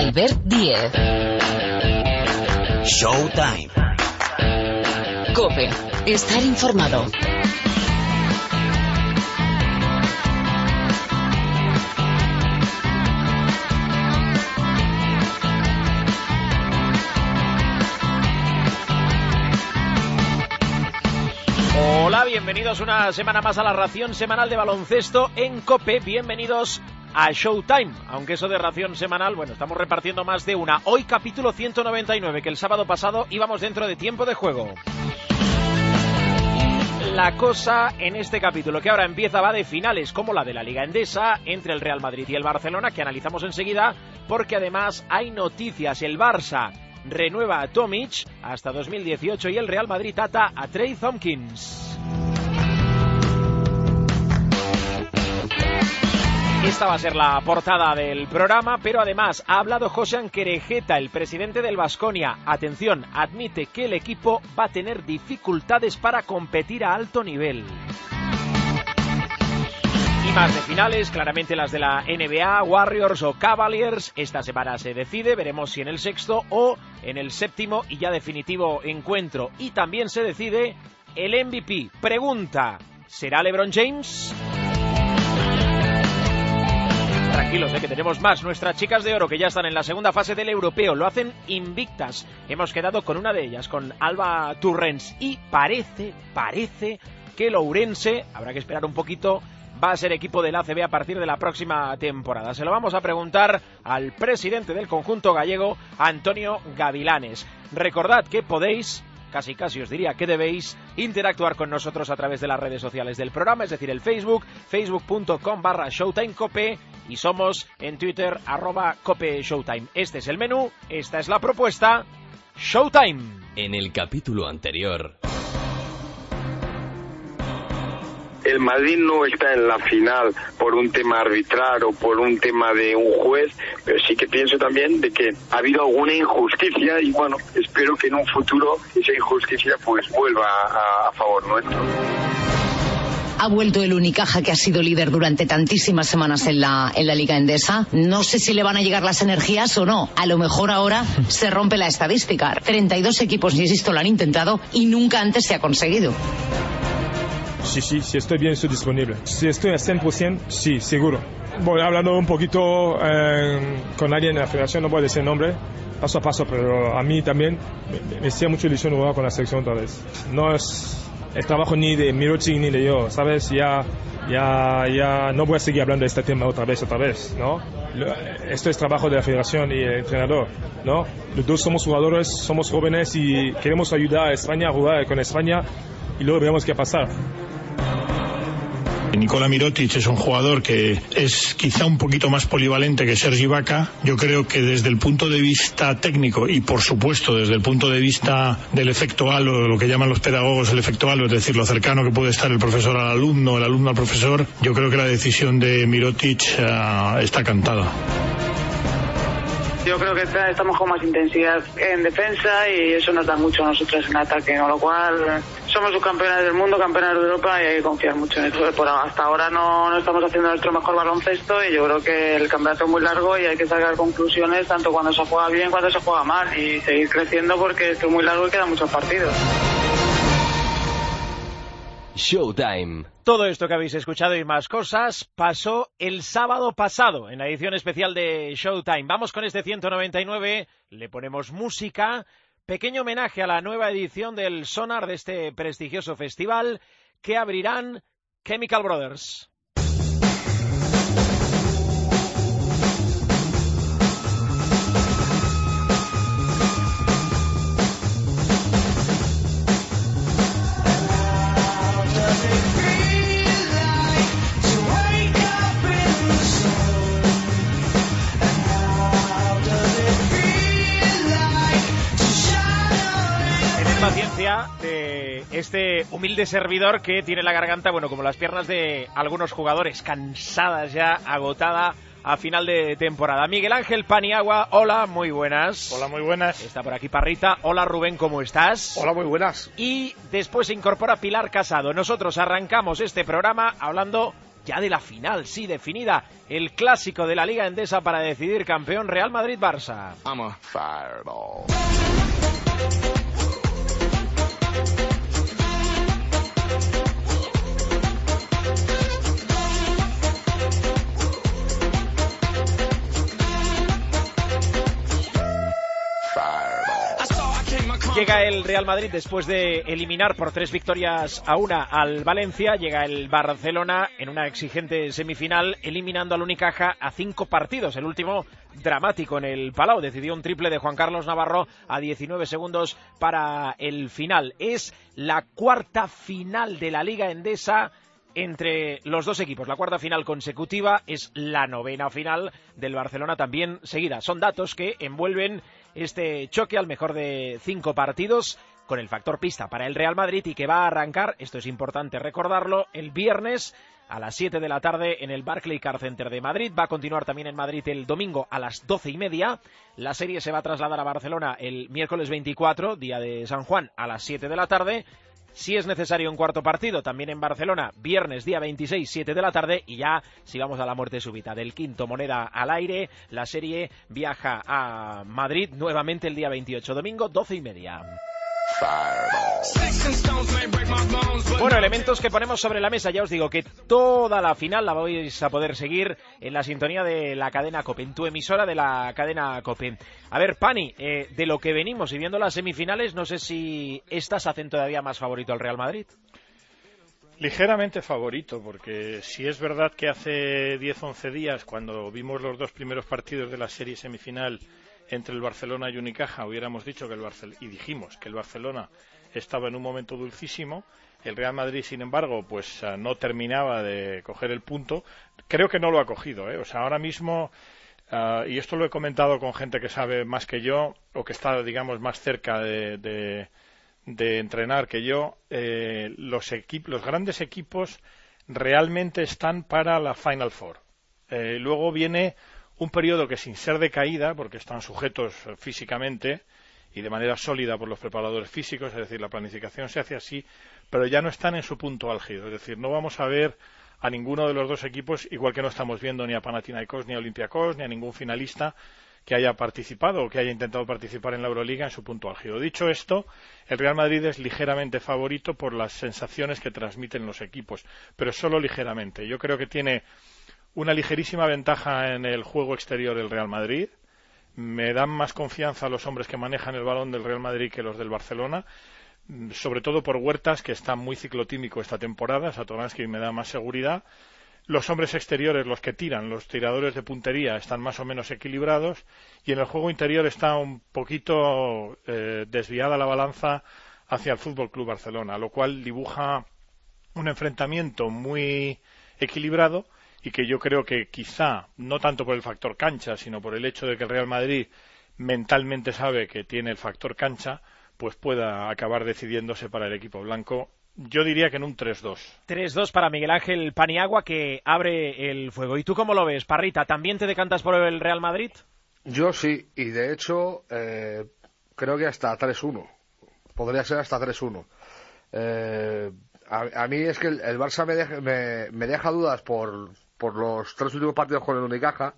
Albert Díez. Showtime. COPE. Estar informado. Hola, bienvenidos una semana más a la ración semanal de baloncesto en COPE. Bienvenidos a Showtime, aunque eso de ración semanal, bueno, estamos repartiendo más de una. Hoy capítulo 199, que el sábado pasado íbamos dentro de tiempo de juego. La cosa en este capítulo que ahora empieza va de finales como la de la Liga Endesa entre el Real Madrid y el Barcelona, que analizamos enseguida, porque además hay noticias. El Barça renueva a Tomic hasta 2018 y el Real Madrid ata a Trey Thompkins. Esta va a ser la portada del programa, pero además ha hablado Josean Querejeta, el presidente del Baskonia. Atención, admite que el equipo va a tener dificultades para competir a alto nivel. Y más de finales, claramente las de la NBA, Warriors o Cavaliers. Esta semana se decide, veremos si en el sexto o en el séptimo y ya definitivo encuentro. Y también se decide el MVP. Pregunta, ¿será LeBron James? Tranquilos, que tenemos más. Nuestras chicas de oro que ya están en la segunda fase del europeo lo hacen invictas. Hemos quedado con una de ellas, con Alba Turrens, y parece que el Ourense, habrá que esperar un poquito, va a ser equipo del ACB a partir de la próxima temporada. Se lo vamos a preguntar al presidente del conjunto gallego, Antonio Gavilanes. Recordad que podéis, casi os diría que debéis, interactuar con nosotros a través de las redes sociales del programa, es decir, el Facebook, facebook.com/ShowtimeCope, y somos en Twitter, @CopeShowtime. Este es el menú, esta es la propuesta, Showtime. En el capítulo anterior, el Madrid no está en la final por un tema arbitral o por un tema de un juez, pero sí que pienso también de que ha habido alguna injusticia y bueno, espero que en un futuro esa injusticia pues vuelva a favor nuestro. Ha vuelto el Unicaja, que ha sido líder durante tantísimas semanas en la Liga Endesa. No sé si le van a llegar las energías o no. A lo mejor ahora se rompe la estadística. 32 equipos, insisto, lo han intentado y nunca antes se ha conseguido. Sí, estoy bien, estoy disponible. Si estoy al 100%, sí, seguro. Voy hablando un poquito con alguien de la federación, no voy a decir el nombre, paso a paso, pero a mí también me hacía mucha ilusión jugar con la selección otra vez. No es el trabajo ni de Mirotic ni de yo, ¿sabes? Ya no voy a seguir hablando de este tema otra vez, ¿no? Esto es trabajo de la federación y el entrenador, ¿no? Los dos somos jugadores, somos jóvenes y queremos ayudar a España a jugar con España y luego veremos qué pasa. Nikola Mirotic es un jugador que es quizá un poquito más polivalente que Sergi Ibaka. Yo creo que desde el punto de vista técnico y por supuesto desde el punto de vista del efecto halo, lo que llaman los pedagogos el efecto halo, es decir, lo cercano que puede estar el profesor al alumno, el alumno al profesor, yo creo que la decisión de Mirotic está cantada. Yo creo que estamos con más intensidad en defensa y eso nos da mucho a nosotros en ataque, con lo cual somos subcampeones del mundo, campeones de Europa y hay que confiar mucho en eso. Hasta ahora no estamos haciendo nuestro mejor baloncesto y yo creo que el campeonato es muy largo y hay que sacar conclusiones tanto cuando se juega bien como cuando se juega mal y seguir creciendo porque esto es muy largo y quedan muchos partidos. Showtime. Todo esto que habéis escuchado y más cosas pasó el sábado pasado en la edición especial de Showtime. Vamos con este 199, le ponemos música, pequeño homenaje a la nueva edición del Sonar de este prestigioso festival que abrirán Chemical Brothers. Paciencia de este humilde servidor que tiene la garganta, bueno, como las piernas de algunos jugadores, cansadas ya, agotada a final de temporada. Miguel Ángel Paniagua, hola, muy buenas. Hola, muy buenas. Está por aquí Parrita. Hola, Rubén, ¿cómo estás? Hola, muy buenas. Y después se incorpora Pilar Casado. Nosotros arrancamos este programa hablando ya de la final, sí, definida, el clásico de la Liga Endesa para decidir campeón Real Madrid-Barça. I'm a fireball. Llega el Real Madrid después de eliminar por 3-1 al Valencia. Llega el Barcelona en una exigente semifinal, eliminando al Unicaja a 5 partidos. El último dramático en el Palau. Decidió un triple de Juan Carlos Navarro a 19 segundos para el final. Es la cuarta final de la Liga Endesa entre los dos equipos. La cuarta final consecutiva, es la 9ª final del Barcelona también seguida. Son datos que envuelven este choque al mejor de 5 partidos con el factor pista para el Real Madrid y que va a arrancar, esto es importante recordarlo, el viernes a las 7 de la tarde en el Barclaycard Center de Madrid. Va a continuar también en Madrid el domingo a las 12:30. La serie se va a trasladar a Barcelona el miércoles 24, día de San Juan, a las 7 de la tarde. Si es necesario un cuarto partido, también en Barcelona, viernes día 26, 7 de la tarde, y ya, si vamos a la muerte súbita del quinto moneda al aire, la serie viaja a Madrid nuevamente el día 28, domingo, 12:30. Bueno, elementos que ponemos sobre la mesa. Ya os digo que toda la final la vais a poder seguir en la sintonía de la cadena COPE, en tu emisora de la cadena COPE. A ver, Pani, de lo que venimos y viendo las semifinales, no sé si estas hacen todavía más favorito al Real Madrid. Ligeramente favorito, porque si es verdad que hace 10-11 días, cuando vimos los dos primeros partidos de la serie semifinal entre el Barcelona y Unicaja, hubiéramos dicho que dijimos que el Barcelona estaba en un momento dulcísimo. El Real Madrid, sin embargo, pues no terminaba de coger el punto. Creo que no lo ha cogido, O sea, ahora mismo, y esto lo he comentado con gente que sabe más que yo, o que está, digamos, más cerca de entrenar que yo, los grandes equipos realmente están para la Final Four. Luego viene un periodo que, sin ser de caída, porque están sujetos físicamente y de manera sólida por los preparadores físicos, es decir, la planificación se hace así, pero ya no están en su punto álgido. Es decir, no vamos a ver a ninguno de los dos equipos, igual que no estamos viendo ni a Panathinaikos ni a Olympiacos ni a ningún finalista que haya participado o que haya intentado participar en la Euroliga en su punto álgido. Dicho esto, el Real Madrid es ligeramente favorito por las sensaciones que transmiten los equipos, pero solo ligeramente. Yo creo que tiene una ligerísima ventaja en el juego exterior el Real Madrid. Me dan más confianza los hombres que manejan el balón del Real Madrid que los del Barcelona, sobre todo por Huertas, que está muy ciclotímico esta temporada. Satoransky me da más seguridad. Los hombres exteriores, los que tiran, los tiradores de puntería, están más o menos equilibrados, y en el juego interior está un poquito desviada la balanza hacia el Fútbol Club Barcelona, lo cual dibuja un enfrentamiento muy equilibrado, y que yo creo que quizá, no tanto por el factor cancha, sino por el hecho de que el Real Madrid mentalmente sabe que tiene el factor cancha, pues pueda acabar decidiéndose para el equipo blanco. Yo diría que en un 3-2. 3-2 para Miguel Ángel Paniagua, que abre el fuego. ¿Y tú cómo lo ves, Parrita? ¿También te decantas por el Real Madrid? Yo sí, y de hecho creo que hasta 3-1. Podría ser hasta 3-1. A mí es que el Barça me deja dudas por los 3 últimos partidos con el Unicaja,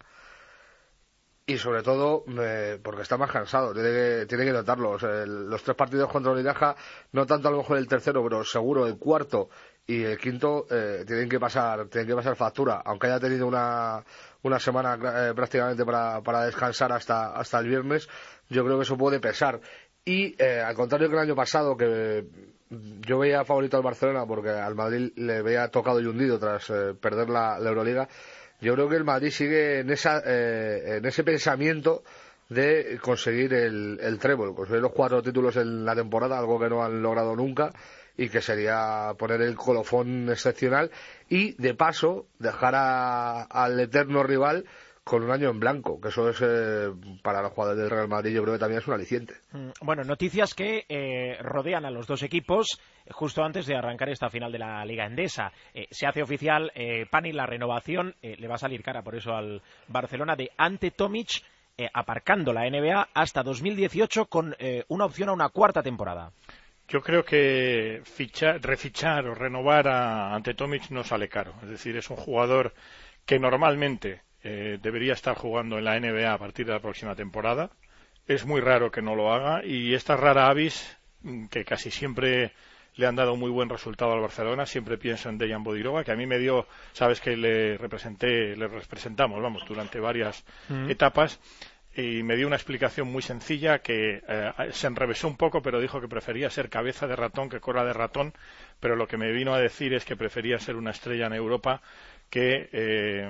y sobre todo porque está más cansado, tiene que notarlo. O sea, los 3 partidos contra el Unicaja, no tanto a lo mejor el tercero, pero seguro el cuarto y el quinto tienen que pasar factura, aunque haya tenido una semana prácticamente para descansar hasta el viernes. Yo creo que eso puede pesar, y al contrario que el año pasado, que yo veía favorito al Barcelona porque al Madrid le había tocado y hundido tras perder la Euroliga. Yo creo que el Madrid sigue en ese pensamiento de conseguir el trébol, conseguir los 4 títulos en la temporada, algo que no han logrado nunca, y que sería poner el colofón excepcional y, de paso, dejar al eterno rival con un año en blanco, que eso es para los jugadores del Real Madrid, yo creo que también es un aliciente. Bueno, noticias que rodean a los dos equipos justo antes de arrancar esta final de la Liga Endesa. Se hace oficial, Pani, la renovación, le va a salir cara por eso al Barcelona, de Ante Tomic, aparcando la NBA hasta 2018 con una opción a una 4ª temporada. Yo creo que refichar o renovar a Ante Tomic no sale caro. Es decir, es un jugador que normalmente debería estar jugando en la NBA a partir de la próxima temporada. Es muy raro que no lo haga y esta rara avis, que casi siempre le han dado muy buen resultado al Barcelona, siempre pienso en Dejan Bodiroga, que a mí me dio, sabes que le representamos, durante varias etapas, y me dio una explicación muy sencilla que se enrevesó un poco, pero dijo que prefería ser cabeza de ratón que cola de ratón, pero lo que me vino a decir es que prefería ser una estrella en Europa que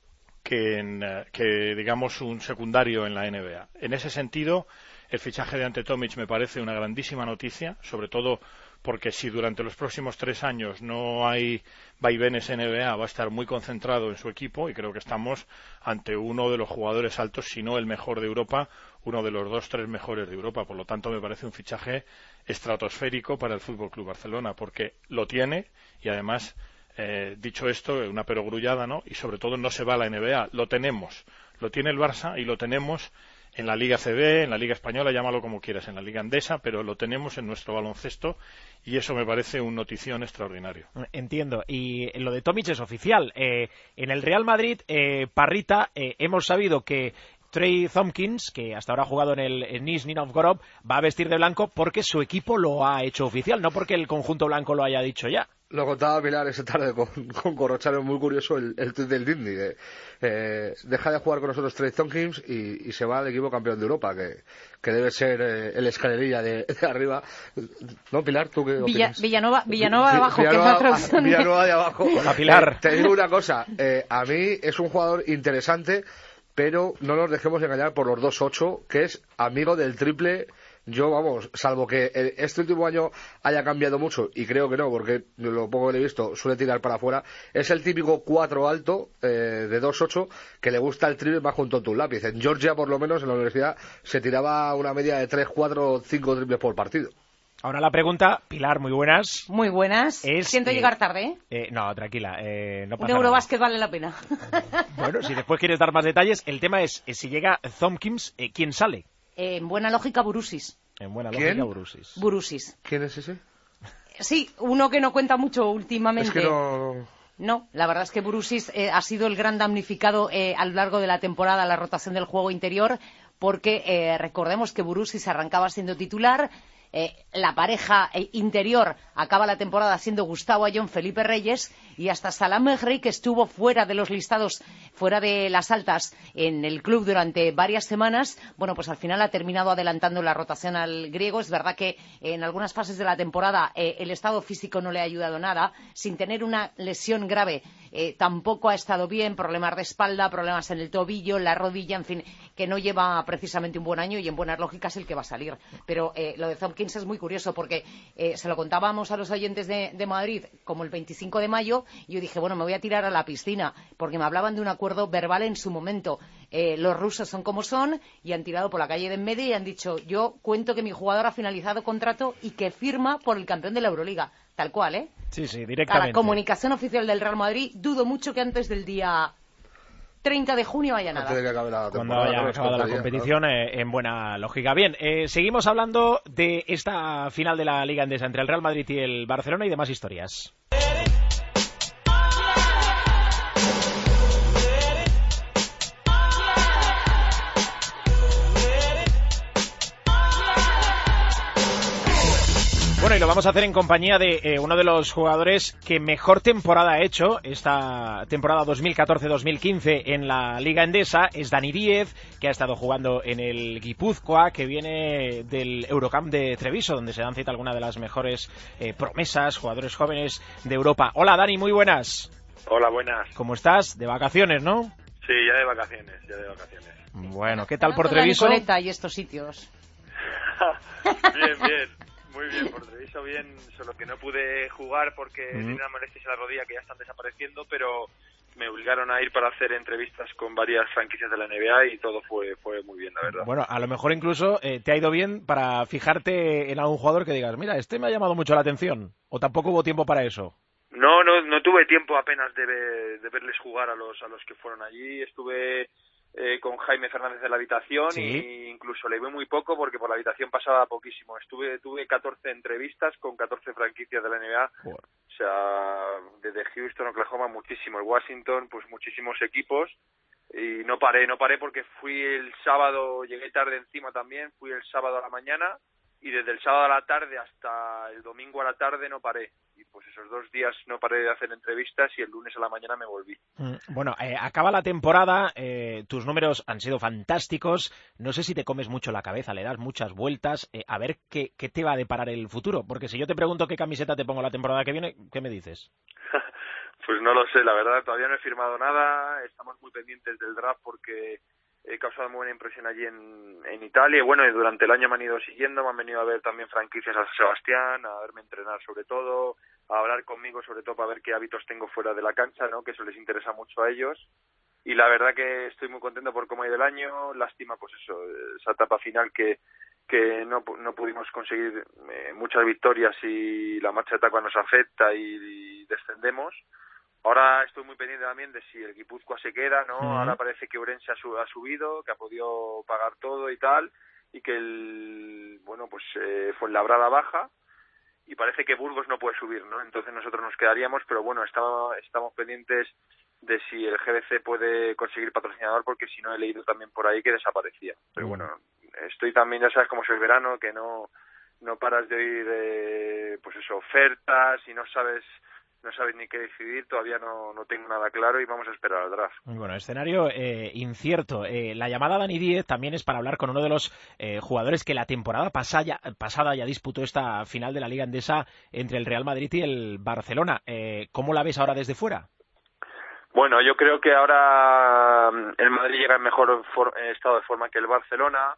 digamos un secundario en la NBA. En ese sentido, el fichaje de Ante Tomic me parece una grandísima noticia, sobre todo porque si durante los próximos 3 años no hay vaivenes en NBA, va a estar muy concentrado en su equipo y creo que estamos ante uno de los jugadores altos, si no el mejor de Europa, uno de los 2-3 mejores de Europa. Por lo tanto, me parece un fichaje estratosférico para el Fútbol Club Barcelona, porque lo tiene y además, dicho esto, una perogrullada, ¿no? Y sobre todo no se va a la NBA, lo tenemos, lo tiene el Barça y lo tenemos en la Liga CB, en la Liga Española, llámalo como quieras, en la Liga Endesa, pero lo tenemos en nuestro baloncesto y eso me parece un notición extraordinario. Entiendo. Y lo de Tomic es oficial. En el Real Madrid, Parrita, hemos sabido que Trey Thompkins, que hasta ahora ha jugado en el Nizhny Novgorod, va a vestir de blanco porque su equipo lo ha hecho oficial, no porque el conjunto blanco lo haya dicho ya. Lo contaba Pilar esa tarde con Corrochano, muy curioso el tuit del Disney. Deja de jugar con nosotros Trey Thompkins y se va al equipo campeón de Europa, que debe ser el escalerilla de arriba. ¿No, Pilar? ¿Tú qué opinas? Villanova de abajo, que es la traducción. Villanova de abajo. Hola, Pilar. Te digo una cosa, a mí es un jugador interesante, pero no nos dejemos engañar por los 2-8, que es amigo del triple. Yo, salvo que este último año haya cambiado mucho, y creo que no, porque lo poco que le he visto suele tirar para afuera, es el típico 4 alto de 2-8 que le gusta el triple más junto a un lápiz. En Georgia, por lo menos, en la universidad, se tiraba una media de 3, 4, 5 triples por partido. Ahora la pregunta, Pilar, muy buenas. Muy buenas. Siento llegar tarde, ¿eh? No, tranquila, no pasa nada. Un Eurobásquet vale la pena. Bueno, si después quieres dar más detalles, el tema es, si llega Thompkins, ¿quién sale? En buena lógica, Burusis. En buena lógica, Burusis. Burusis. ¿Quién es ese? Sí, uno que no cuenta mucho últimamente. Es que no... No, la verdad es que Burusis ha sido el gran damnificado a lo largo de la temporada, la rotación del juego interior, porque recordemos que Burusis arrancaba siendo titular. La pareja interior acaba la temporada siendo Gustavo Ayón, Felipe Reyes, y hasta Salam Mehri, que estuvo fuera de los listados, fuera de las altas en el club durante varias semanas, bueno, pues al final ha terminado adelantando la rotación al griego. Es verdad que en algunas fases de la temporada el estado físico no le ha ayudado nada, sin tener una lesión grave tampoco ha estado bien, problemas de espalda, problemas en el tobillo, la rodilla, en fin, que no lleva precisamente un buen año y en buenas lógicas el que va a salir. Pero lo de Thompkins es muy curioso porque se lo contábamos a los oyentes de Madrid como el 25 de mayo y yo dije, bueno, me voy a tirar a la piscina porque me hablaban de un acuerdo verbal en su momento. Los rusos son como son y han tirado por la calle de en medio y han dicho, yo cuento que mi jugador ha finalizado contrato y que firma por el campeón de la Euroliga. Tal cual, ¿eh? Sí, directamente. A la comunicación oficial del Real Madrid, dudo mucho que antes del día 30 de junio haya nada. Antes de que acabe la temporada, cuando haya acabado la competición, en buena lógica. Bien, seguimos hablando de esta final de la Liga Endesa entre el Real Madrid y el Barcelona y demás historias. Bueno, y lo vamos a hacer en compañía de uno de los jugadores que mejor temporada ha hecho esta temporada 2014-2015 en la Liga Endesa. Es Dani Díez, que ha estado jugando en el Guipúzcoa, que viene del Eurocamp de Treviso, donde se dan cita algunas de las mejores promesas, jugadores jóvenes de Europa. Hola, Dani, muy buenas. Hola, buenas. ¿Cómo estás? De vacaciones, ¿no? Sí, ya de vacaciones. Bueno, ¿qué tal por Treviso? La Nicoleta y estos sitios. Bien. Muy bien, por Treviso bien, solo que no pude jugar porque tenía una molestia en la rodilla que ya están desapareciendo, pero me obligaron a ir para hacer entrevistas con varias franquicias de la NBA y todo fue muy bien, la verdad. Bueno, a lo mejor incluso te ha ido bien para fijarte en algún jugador que digas, mira, este me ha llamado mucho la atención, o tampoco hubo tiempo para eso. No tuve tiempo apenas de verles jugar a los que fueron allí. Estuve con Jaime Fernández de la habitación, ¿sí? y incluso leí muy poco porque por la habitación pasaba poquísimo. Tuve 14 entrevistas con 14 franquicias de la NBA. Joder. O sea, desde Houston, Oklahoma, muchísimo. El Washington, pues muchísimos equipos. Y no paré porque fui el sábado, llegué tarde encima también, fui el sábado a la mañana y desde el sábado a la tarde hasta el domingo a la tarde no paré. Y pues esos 2 días no paré de hacer entrevistas y el lunes a la mañana me volví. Bueno, acaba la temporada, tus números han sido fantásticos, no sé si te comes mucho la cabeza, le das muchas vueltas, a ver qué te va a deparar el futuro, porque si yo te pregunto qué camiseta te pongo la temporada que viene, ¿qué me dices? Pues no lo sé, la verdad, todavía no he firmado nada, estamos muy pendientes del draft porque he causado muy buena impresión allí en Italia y bueno, y durante el año me han ido siguiendo, me han venido a ver también franquicias a San Sebastián, a verme entrenar sobre todo, a hablar conmigo sobre todo para ver qué hábitos tengo fuera de la cancha, ¿no? Que eso les interesa mucho a ellos y la verdad que estoy muy contento por cómo ha ido el año, lástima pues eso, esa etapa final que no pudimos conseguir muchas victorias y la marcha de etapa nos afecta y descendemos. Ahora estoy muy pendiente también de si el Guipúzcoa se queda, ¿no? Ahora parece que Ourense ha subido, que ha podido pagar todo y tal, y que Fuenlabrada baja, y parece que Burgos no puede subir, ¿no? Entonces nosotros nos quedaríamos, pero bueno, estamos pendientes de si el GBC puede conseguir patrocinador, porque si no he leído también por ahí que desaparecía. Pero bueno, estoy también, ya sabes cómo es el verano, que no paras de oír, ofertas y no sabes ni qué decidir, todavía no tengo nada claro y vamos a esperar al draft. Bueno, escenario incierto. La llamada a Dani Díez también es para hablar con uno de los jugadores que la temporada pasada ya disputó esta final de la Liga Endesa entre el Real Madrid y el Barcelona. ¿Cómo la ves ahora desde fuera? Bueno, yo creo que ahora el Madrid llega en mejor estado de forma que el Barcelona.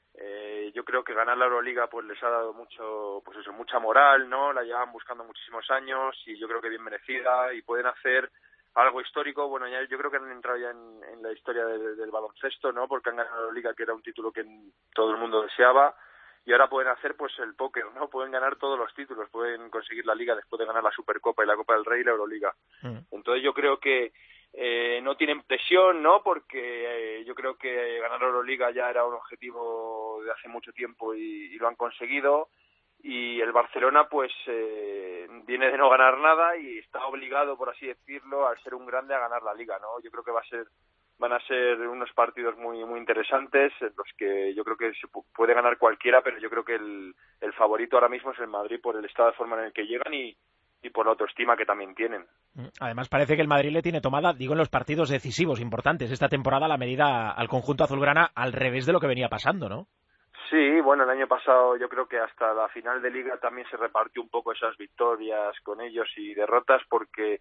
Yo creo que ganar la Euroliga pues les ha dado mucha moral, ¿no? La llevan buscando muchísimos años y yo creo que bien merecida y pueden hacer algo histórico. Bueno, ya yo creo que han entrado ya en la historia del baloncesto, ¿no? Porque han ganado la Euroliga, que era un título que todo el mundo deseaba, y ahora pueden hacer pues el póker, ¿no? Pueden ganar todos los títulos, pueden conseguir la Liga después de ganar la Supercopa y la Copa del Rey y la Euroliga. Entonces yo creo que no tienen presión, ¿no? Porque yo creo que ganar la Euroliga ya era un objetivo de hace mucho tiempo y lo han conseguido. Y el Barcelona pues viene de no ganar nada y está obligado, por así decirlo, al ser un grande, a ganar la Liga, ¿no? Yo creo que van a ser unos partidos muy muy interesantes, en los que yo creo que se puede ganar cualquiera, pero yo creo que el favorito ahora mismo es el Madrid por el estado de forma en el que llegan y por la autoestima que también tienen. Además parece que el Madrid le tiene tomada, digo, en los partidos decisivos importantes esta temporada, la medida al conjunto azulgrana al revés de lo que venía pasando, ¿no? Sí, bueno, el año pasado yo creo que hasta la final de Liga también se repartió un poco esas victorias con ellos y derrotas, porque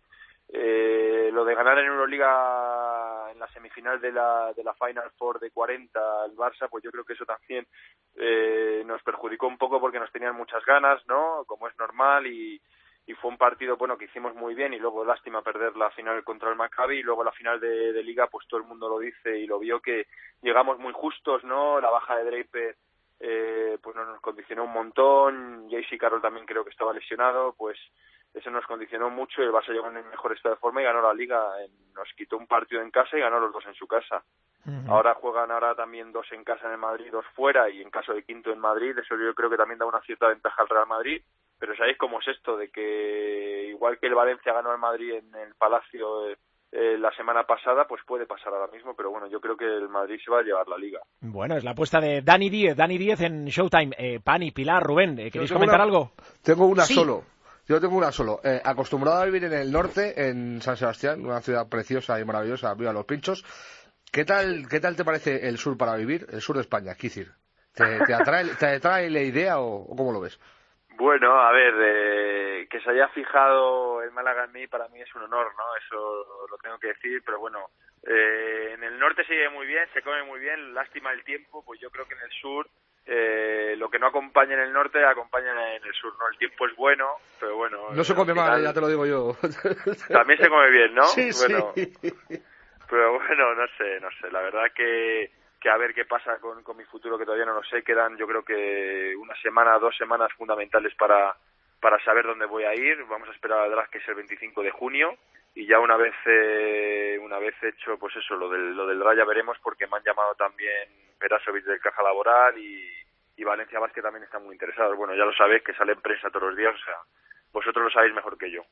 lo de ganar en Euroliga en la semifinal de la Final Four de 40 al Barça, pues yo creo que eso también nos perjudicó un poco porque nos tenían muchas ganas, ¿no? Como es normal, y fue un partido bueno que hicimos muy bien y luego lástima perder la final contra el Maccabi, y luego la final de Liga pues todo el mundo lo dice y lo vio, que llegamos muy justos, ¿no? La baja de Draper pues nos condicionó un montón, J.C. Carroll también creo que estaba lesionado, pues eso nos condicionó mucho y el Barça llegó en el mejor estado de forma y ganó la Liga. Nos quitó un partido en casa y ganó los 2 en su casa. Ahora juegan también 2 en casa en el Madrid, 2 fuera, y en caso de quinto en Madrid, eso yo creo que también da una cierta ventaja al Real Madrid. Pero sabéis cómo es esto, de que igual que el Valencia ganó al Madrid en el Palacio la semana pasada, pues puede pasar ahora mismo, pero bueno, yo creo que el Madrid se va a llevar la Liga. Bueno, es la apuesta de Dani Díez en Showtime. Pani, Pilar, Rubén, ¿queréis comentar algo? Tengo una solo. Yo tengo una solo. Acostumbrado a vivir en el norte, en San Sebastián, una ciudad preciosa y maravillosa, viva los pinchos. ¿Qué tal te parece el sur para vivir? El sur de España, Quicir. ¿Te atrae la idea o cómo lo ves? Bueno, a ver, que se haya fijado el Málaga en mí, para mí es un honor, ¿no? Eso lo tengo que decir, pero bueno, en el norte se vive muy bien, se come muy bien, lástima el tiempo, pues yo creo que en el sur lo que no acompaña en el norte acompaña en el sur, ¿no? El tiempo es bueno, pero bueno... No se come mal, ya te lo digo yo. También se come bien, ¿no? Sí, bueno, sí. Pero bueno, no sé, la verdad que a ver qué pasa con mi futuro, que todavía no lo sé. Quedan yo creo que 2 semanas fundamentales para saber dónde voy a ir. Vamos a esperar al draft, que es el 25 de junio, y ya una vez hecho pues eso, lo del Raya veremos, porque me han llamado también Perasovic del Caja Laboral y Valencia Basket también están muy interesados. Bueno, ya lo sabéis, que sale en prensa todos los días, o sea, vosotros lo sabéis mejor que yo.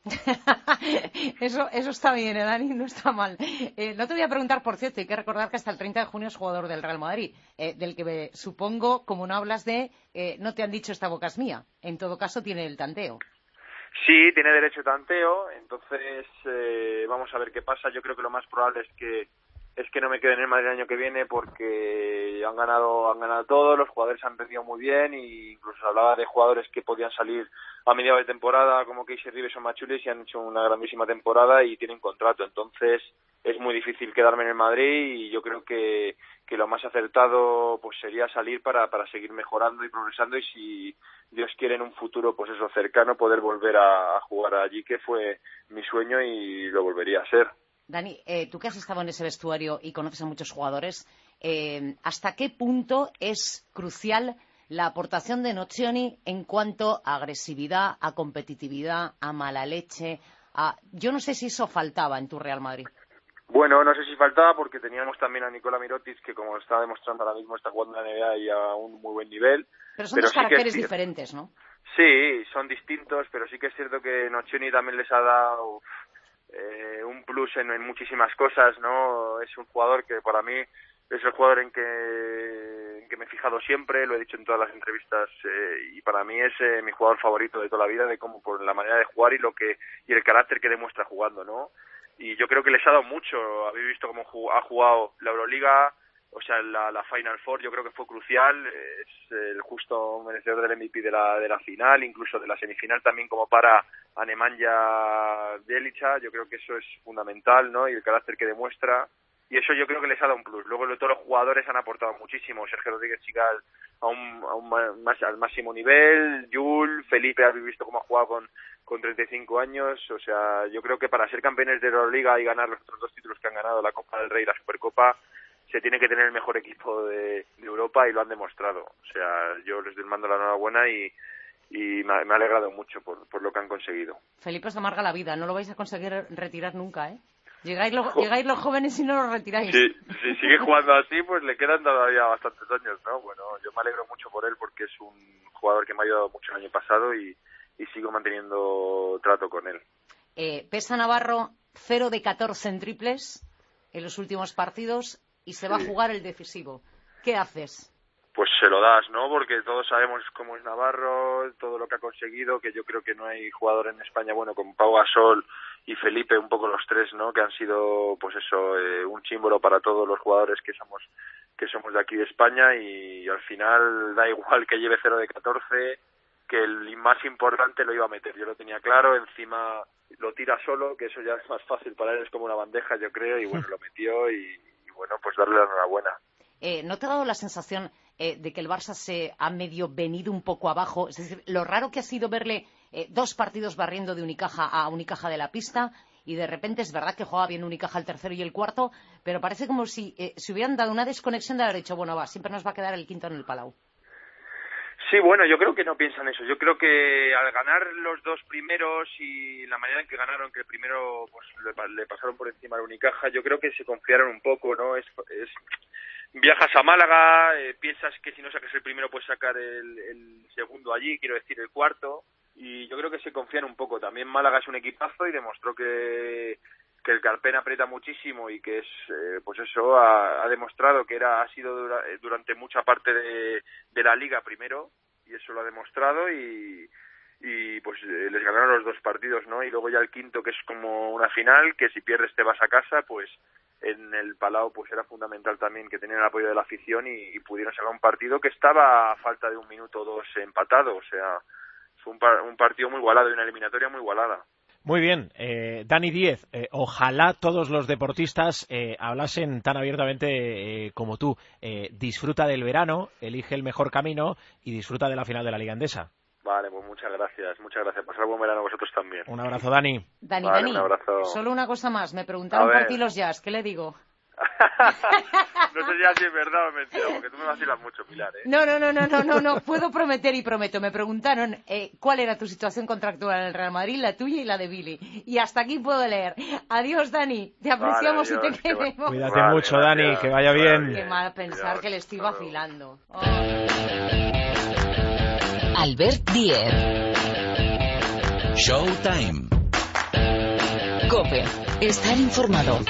Eso está bien, Dani, no está mal. No te voy a preguntar, por cierto, hay que recordar que hasta el 30 de junio es jugador del Real Madrid, del que supongo, como no hablas no te han dicho esta boca es mía. En todo caso, tiene el tanteo. Sí, tiene derecho a tanteo, entonces vamos a ver qué pasa. Yo creo que lo más probable es que no me quede en el Madrid el año que viene, porque han ganado todos, los jugadores han rendido muy bien, y incluso se hablaba de jugadores que podían salir a mediados de temporada, como Casey Rivers o Machulis, y han hecho una grandísima temporada y tienen contrato. Entonces es muy difícil quedarme en el Madrid, y yo creo que lo más acertado pues sería salir para seguir mejorando y progresando, y si Dios quiere en un futuro pues eso cercano, poder volver a jugar allí, que fue mi sueño y lo volvería a ser. Dani, tú que has estado en ese vestuario y conoces a muchos jugadores, ¿hasta qué punto es crucial la aportación de Nocioni en cuanto a agresividad, a competitividad, a mala leche? Yo no sé si eso faltaba en tu Real Madrid. Bueno, no sé si faltaba, porque teníamos también a Nikola Mirotic, que como está demostrando ahora mismo está jugando en la NBA y a un muy buen nivel. Pero son dos caracteres diferentes, ¿no? Sí, son distintos, pero sí que es cierto que Nocioni también les ha dado un plus en muchísimas cosas, ¿no? Es un jugador que para mí es el jugador en que me he fijado siempre, lo he dicho en todas las entrevistas, y para mí es mi jugador favorito de toda la vida, de cómo, por la manera de jugar y el carácter que demuestra jugando, ¿no? Y yo creo que les ha dado mucho. Habéis visto cómo ha jugado la Euroliga, o sea, la Final Four, yo creo que fue crucial. Es el justo merecedor del MVP de la final, incluso de la semifinal también, como para a Nemanja Bjelica. Yo creo que eso es fundamental, ¿no? Y el carácter que demuestra. Y eso yo creo que les ha dado un plus. Luego todos los jugadores han aportado muchísimo. Sergio Rodríguez Chical al máximo nivel. Jules, Felipe, habéis visto cómo ha jugado con 35 años. O sea, yo creo que para ser campeones de Euroliga y ganar los otros dos títulos que han ganado, la Copa del Rey y la Supercopa, se tiene que tener el mejor equipo de Europa, y lo han demostrado. O sea, yo les mando la enhorabuena y me ha alegrado mucho por lo que han conseguido. Felipe os amarga la vida, no lo vais a conseguir retirar nunca, ¿eh? Llegáis los jóvenes y no lo retiráis. Sí, si sigue jugando así, pues le quedan todavía bastantes años, ¿no? Bueno, yo me alegro mucho por él, porque es un jugador que me ha ayudado mucho el año pasado y sigo manteniendo trato con él. Pesa Navarro 0 de 14 en triples en los últimos partidos y se va a jugar el decisivo. ¿Qué haces? Pues se lo das, ¿no? Porque todos sabemos cómo es Navarro, todo lo que ha conseguido, que yo creo que no hay jugador en España, bueno, con Pau Gasol y Felipe, un poco los tres, ¿no? Que han sido, pues eso, un símbolo para todos los jugadores que somos de aquí de España, y al final da igual que lleve 0 de 14, que el más importante lo iba a meter. Yo lo tenía claro, encima lo tira solo, que eso ya es más fácil para él, es como una bandeja, yo creo, y bueno, lo metió y bueno, pues darle la enhorabuena. ¿No te ha dado la sensación de que el Barça se ha medio venido un poco abajo? Es decir, lo raro que ha sido verle 2 partidos barriendo de Unicaja a Unicaja de la pista, y de repente es verdad que jugaba bien Unicaja el tercero y el cuarto, pero parece como si se hubieran dado una desconexión de haber dicho, bueno, siempre nos va a quedar el quinto en el Palau. Sí, bueno, yo creo que no piensan eso. Yo creo que al ganar los 2 primeros y la manera en que ganaron, que el primero pues le pasaron por encima a Unicaja, yo creo que se confiaron un poco, ¿no? Viajas a Málaga, piensas que si no sacas el primero puedes sacar el segundo allí, quiero decir el cuarto, y yo creo que se confían un poco. También Málaga es un equipazo y demostró que el Carpena aprieta muchísimo, y que es, pues eso, ha demostrado que ha sido durante mucha parte de la liga primero, y eso lo ha demostrado, y pues les ganaron los 2 partidos, ¿no? Y luego ya el quinto, que es como una final, que si pierdes te vas a casa, pues en el Palau pues era fundamental también que tenían el apoyo de la afición y pudieron sacar un partido que estaba a falta de 1 minuto o 2 empatado. O sea, fue un partido muy igualado y una eliminatoria muy igualada. Muy bien, Dani Díez, ojalá todos los deportistas hablasen tan abiertamente como tú. Disfruta del verano, elige el mejor camino y disfruta de la final de la Liga Endesa. Vale, pues muchas gracias. Pasad buen verano a vosotros también. Un abrazo, Dani. Dani, un abrazo. Solo una cosa más. Me preguntaron por ti los Jazz. ¿Qué le digo? No sé ya si es verdad o mentira, porque tú me vacilas mucho, Pilar, ¿eh? No, puedo prometer y prometo. Me preguntaron cuál era tu situación contractual en el Real Madrid, la tuya y la de Billy. Y hasta aquí puedo leer. Adiós, Dani, te apreciamos y te queremos. Cuídate mucho, Dani, que vaya bien. Qué mal pensar que le estoy vacilando. Oh. Albert Diez. Showtime. COPE. Estar informado.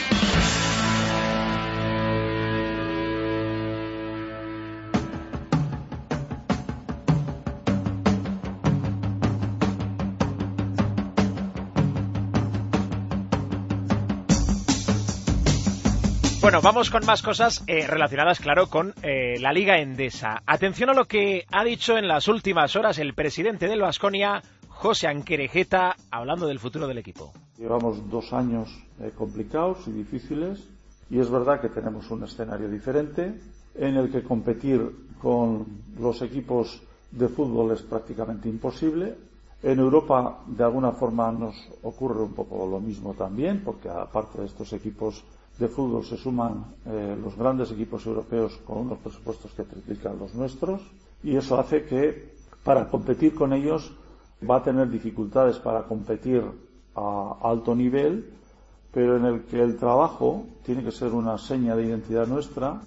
Bueno, vamos con más cosas relacionadas, claro, con la Liga Endesa. Atención a lo que ha dicho en las últimas horas el presidente del Baskonia, José Anquerejeta, hablando del futuro del equipo. Llevamos 2 años complicados y difíciles, y es verdad que tenemos un escenario diferente en el que competir con los equipos de fútbol es prácticamente imposible. En Europa, de alguna forma, nos ocurre un poco lo mismo también, porque aparte de estos equipos de fútbol se suman los grandes equipos europeos con unos presupuestos que triplican los nuestros, y eso hace que para competir con ellos va a tener dificultades para competir a alto nivel, pero en el que el trabajo tiene que ser una seña de identidad nuestra.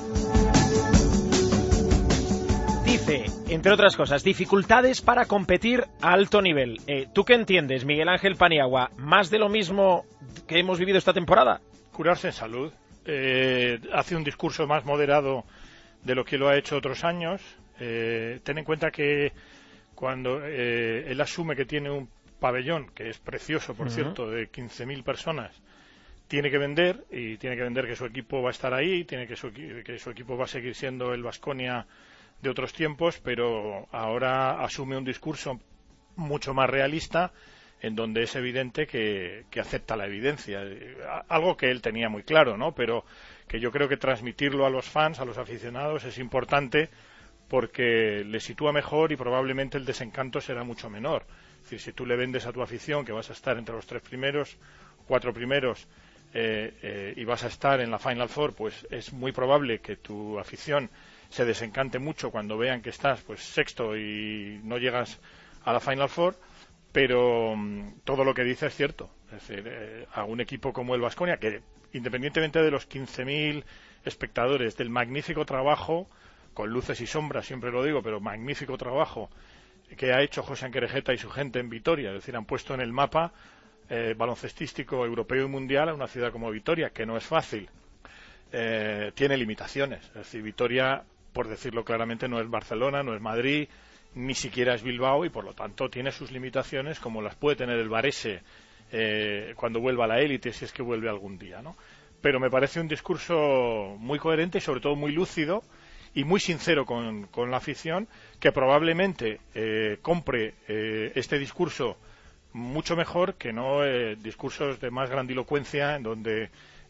Dice, entre otras cosas, dificultades para competir a alto nivel. ¿Tú qué entiendes, Miguel Ángel Paniagua? ¿Más de lo mismo que hemos vivido esta temporada? Curarse en salud. Hace un discurso más moderado de lo que lo ha hecho otros años. Ten en cuenta que cuando él asume que tiene un pabellón, que es precioso, por cierto, de 15.000 personas, tiene que vender, y tiene que vender que su equipo va a estar ahí, que su equipo va a seguir siendo el Baskonia de otros tiempos, pero ahora asume un discurso mucho más realista, en donde es evidente que acepta la evidencia, algo que él tenía muy claro, ¿no? Pero que yo creo que transmitirlo a los fans, a los aficionados, es importante, porque le sitúa mejor y probablemente el desencanto será mucho menor. Es decir, si tú le vendes a tu afición que vas a estar entre los 3 primeros, 4 primeros, y vas a estar en la Final Four, pues es muy probable que tu afición se desencante mucho cuando vean que estás pues sexto y no llegas a la Final Four. Pero todo lo que dice es cierto. Es decir, a un equipo como el Baskonia, que independientemente de los 15.000 espectadores, del magnífico trabajo, con luces y sombras, siempre lo digo, pero magnífico trabajo que ha hecho José Anquerejeta y su gente en Vitoria, es decir, han puesto en el mapa baloncestístico europeo y mundial a una ciudad como Vitoria, que no es fácil, tiene limitaciones. Es decir, Vitoria, por decirlo claramente, no es Barcelona, no es Madrid, ni siquiera es Bilbao, y por lo tanto tiene sus limitaciones, como las puede tener el Varese cuando vuelva a la élite, si es que vuelve algún día, ¿no? Pero me parece un discurso muy coherente y sobre todo muy lúcido y muy sincero con la afición, que probablemente compre este discurso mucho mejor que no discursos de más grandilocuencia, en donde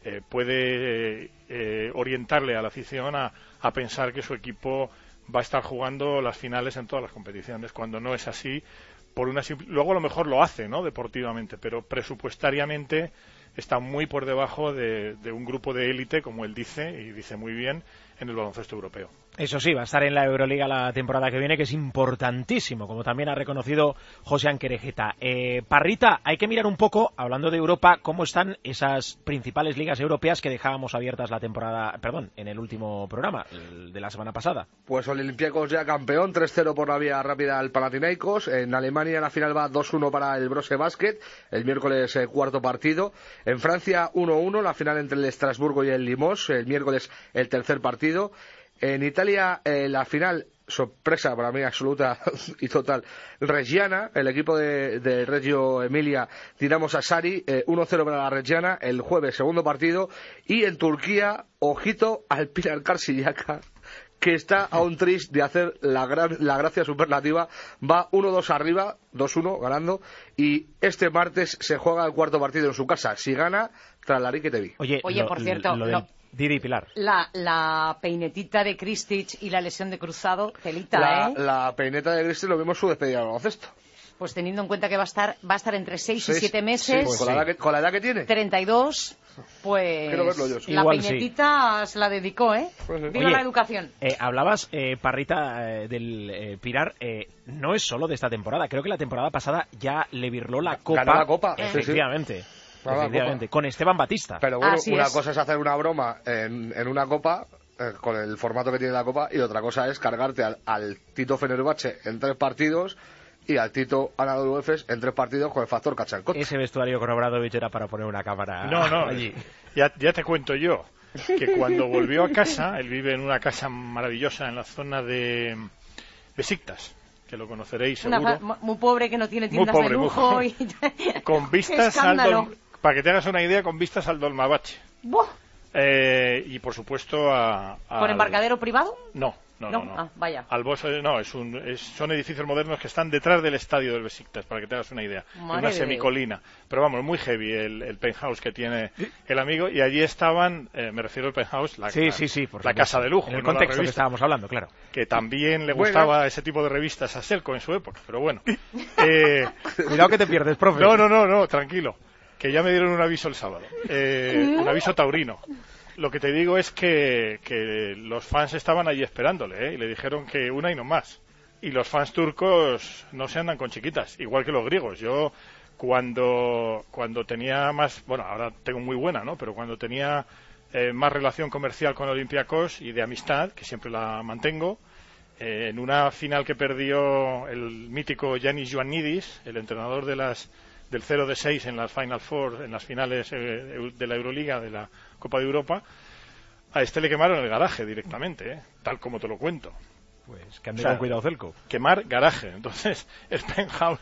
puede orientarle a la afición a pensar que su equipo va a estar jugando las finales en todas las competiciones, cuando no es así. Luego a lo mejor lo hace, ¿no?, deportivamente, pero presupuestariamente está muy por debajo de un grupo de élite, como él dice, y dice muy bien, en el baloncesto europeo. Eso sí, va a estar en la Euroliga la temporada que viene, que es importantísimo, como también ha reconocido José Anquerejeta. Parrita, hay que mirar un poco, hablando de Europa, cómo están esas principales ligas europeas que dejábamos abiertas en el último programa, el de la semana pasada. Pues Olympiacos ya campeón, 3-0 por la vía rápida al Panathinaikos. En Alemania la final va 2-1 para el Brose Basket, el miércoles cuarto partido. En Francia 1-1, la final entre el Estrasburgo y el Limoges, el miércoles el tercer partido. En Italia, la final, sorpresa para mí absoluta y total, Reggiana, el equipo de Reggio Emilia, Dinamo Sassari, 1-0 para la Reggiana, el jueves, segundo partido. Y en Turquía, ojito al Pinar Karsiyaka, que está a un tris de hacer la gracia superlativa, va 1-2 arriba, 2-1 ganando, y este martes se juega el cuarto partido en su casa. Si gana, tras la Riquetevi. Oye, por cierto, Didi Pilar. La peinetita de Krstić y la lesión de Cruzado, telita, La peineta de Krstić lo vimos su despedida de baloncesto. Pues teniendo en cuenta que va a estar entre 6 y 7 meses. Pues con la edad que tiene. 32, pues quiero verlo yo, la igual Peñetita se la dedicó, ¿eh? Viva la educación. Hablabas, Parrita, del Pirar, no es solo de esta temporada, creo que la temporada pasada ya le virló la Copa. Ganó la Copa, efectivamente. Sí. Efectivamente, con Esteban Batista. Pero bueno, una cosa es hacer una broma en una Copa, con el formato que tiene la Copa, y otra cosa es cargarte al Tito Fenerbahce en 3 partidos y al Tito Anadolu Efes en 3 partidos con el factor Kachankovic. Ese vestuario con Obradovic era para poner una cámara allí. Ya te cuento yo que cuando volvió a casa, él vive en una casa maravillosa en la zona de Besiktas, que lo conoceréis seguro. Muy pobre, que no tiene tiendas de lujo. Con vistas para que te hagas una idea, con vistas al Dolmabache. Y por supuesto ¿Con embarcadero privado? No. Ah, vaya. Al Bosch, no, son edificios modernos que están detrás del estadio del Besiktas, para que te hagas una idea. Una semicolina. Pero vamos, muy heavy el penthouse que tiene el amigo. Y allí estaban, me refiero al penthouse, la casa de lujo. En el contexto que estábamos hablando, claro. Que también le gustaba ese tipo de revistas a Selco en su época, pero bueno. Cuidado que te pierdes, profe. No, tranquilo. Que ya me dieron un aviso el sábado. Un aviso taurino. Lo que te digo es que los fans estaban allí esperándole, y le dijeron que una y no más. Y los fans turcos no se andan con chiquitas, igual que los griegos. Yo cuando tenía más, bueno, ahora tengo muy buena, ¿no? Pero cuando tenía más relación comercial con Olympiacos y de amistad, que siempre la mantengo, en una final que perdió el mítico Yannis Ioannidis, el entrenador del 0-6 en las Final Four, en las finales de la Euroliga, de la Copa de Europa, a este le quemaron el garaje directamente, tal como te lo cuento. Pues que ande con cuidado, Celco. Quemar garaje. Entonces, el penthouse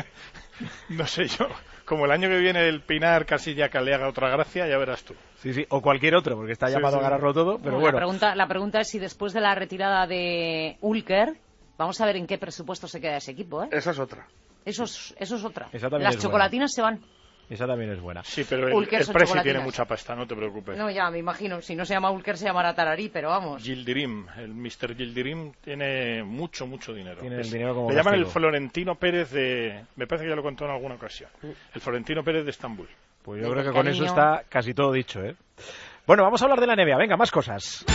no sé yo, como el año que viene el Pinar casi ya que le haga otra gracia, ya verás tú. Sí, o cualquier otro, porque está llamado a ganarlo todo, pero bueno. La pregunta es si después de la retirada de Ulker, vamos a ver en qué presupuesto se queda ese equipo, ¿eh? Esa es otra. Eso es otra. Las chocolatinas se van. Esa también es buena. Sí, pero el Presi tiene mucha pasta, no te preocupes. No, ya me imagino. Si no se llama Ulker, se llamará Tararí, pero vamos. Gildirim, el Mr. Gildirim tiene mucho dinero. Tiene el dinero como le llaman el Florentino Pérez me parece que ya lo contó en alguna ocasión. El Florentino Pérez de Estambul. Pues yo creo que con eso está casi todo dicho, ¿eh? Bueno, vamos a hablar de la NBA. Venga, más cosas.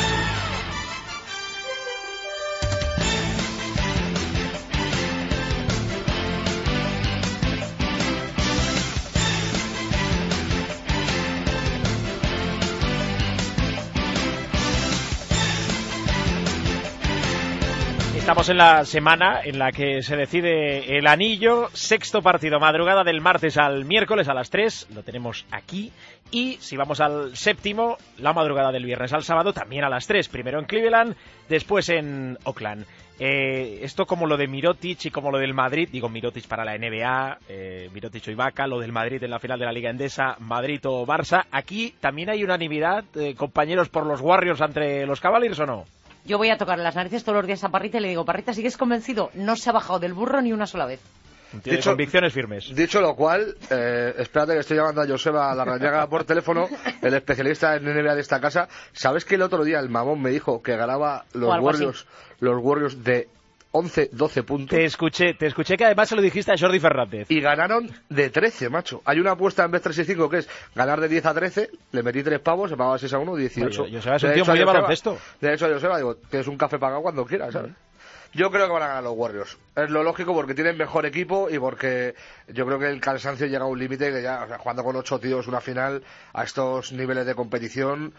Estamos en la semana en la que se decide el anillo, 6º partido, madrugada del martes al miércoles a las 3, lo tenemos aquí, y si vamos al 7º, la madrugada del viernes al sábado, también a las 3, primero en Cleveland, después en Oakland. Esto como lo de Mirotic y como lo del Madrid, digo Mirotic para la NBA, Mirotic o Ibaka, lo del Madrid en la final de la Liga Endesa, Madrid o Barça, aquí también hay unanimidad, compañeros, por los Warriors ante los Cavaliers, ¿o no? Yo voy a tocarle las narices todos los días a Parrita y le digo, Parrita, ¿sigues convencido? No se ha bajado del burro ni una sola vez. Tiene convicciones firmes. Dicho lo cual, espérate que estoy llamando a Joseba Larrañaga por teléfono, el especialista en NBA de esta casa. ¿Sabes que el otro día el mamón me dijo que ganaba los Warriors de 11, 12 puntos? Te escuché que además se lo dijiste a Jordi Fernández. Y ganaron de 13, macho. Hay una apuesta en Bet365 que es ganar de 10 a 13, le metí 3 pavos, se pagaba 6-1, 18. Joseba es un tío muy de baloncesto. De hecho, a Joseba digo, tienes un café pagado cuando quieras, ¿sabes? Yo creo que van a ganar los Warriors. Es lo lógico porque tienen mejor equipo y porque yo creo que el cansancio llega a un límite que ya, o sea, jugando con 8 tíos una final a estos niveles de competición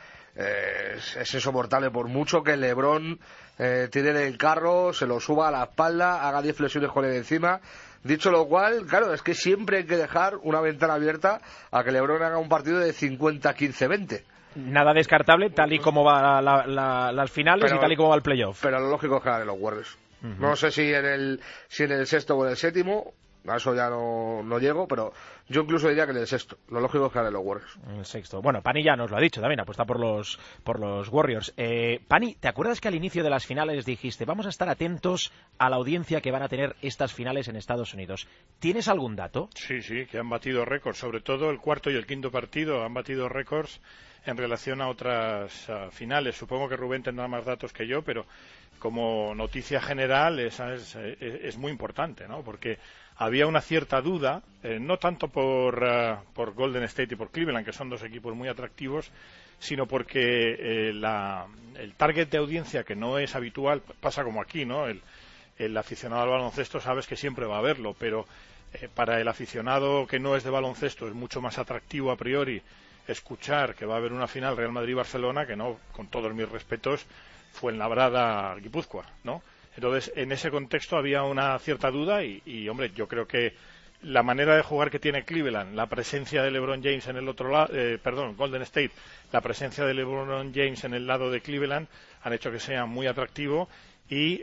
es insoportable. Por mucho que LeBron tire del carro, se lo suba a la espalda, haga 10 flexiones con él encima. Dicho lo cual, claro, es que siempre hay que dejar una ventana abierta a que LeBron haga un partido de 50-15-20. Nada descartable, tal y como va las finales y tal y como va el playoff. Pero lo lógico es que ganen los Warriors. No sé si en el 6º o en el 7º, a eso ya no llego, pero yo incluso diría que en el 6º. Lo lógico es que ganen los Warriors. En el 6º. Bueno, Pani ya nos lo ha dicho también, apuesta por los Warriors. Pani, ¿te acuerdas que al inicio de las finales dijiste, vamos a estar atentos a la audiencia que van a tener estas finales en Estados Unidos? ¿Tienes algún dato? Sí, que han batido récords, sobre todo el cuarto y el quinto partido han batido récords en relación a otras finales. Supongo que Rubén tendrá más datos que yo, pero como noticia general es muy importante, ¿no? Porque había una cierta duda, no tanto por Golden State y por Cleveland, que son dos equipos muy atractivos, sino porque el target de audiencia, que no es habitual, pasa como aquí, ¿no? El aficionado al baloncesto sabes que siempre va a verlo, pero para el aficionado que no es de baloncesto es mucho más atractivo a priori escuchar que va a haber una final Real Madrid-Barcelona que no, con todos mis respetos, Fuenlabrada-Guipúzcoa, ¿no? Entonces, en ese contexto había una cierta duda y, hombre, yo creo que la manera de jugar que tiene Cleveland, la presencia de LeBron James en el otro lado, Golden State, la presencia de LeBron James en el lado de Cleveland han hecho que sea muy atractivo y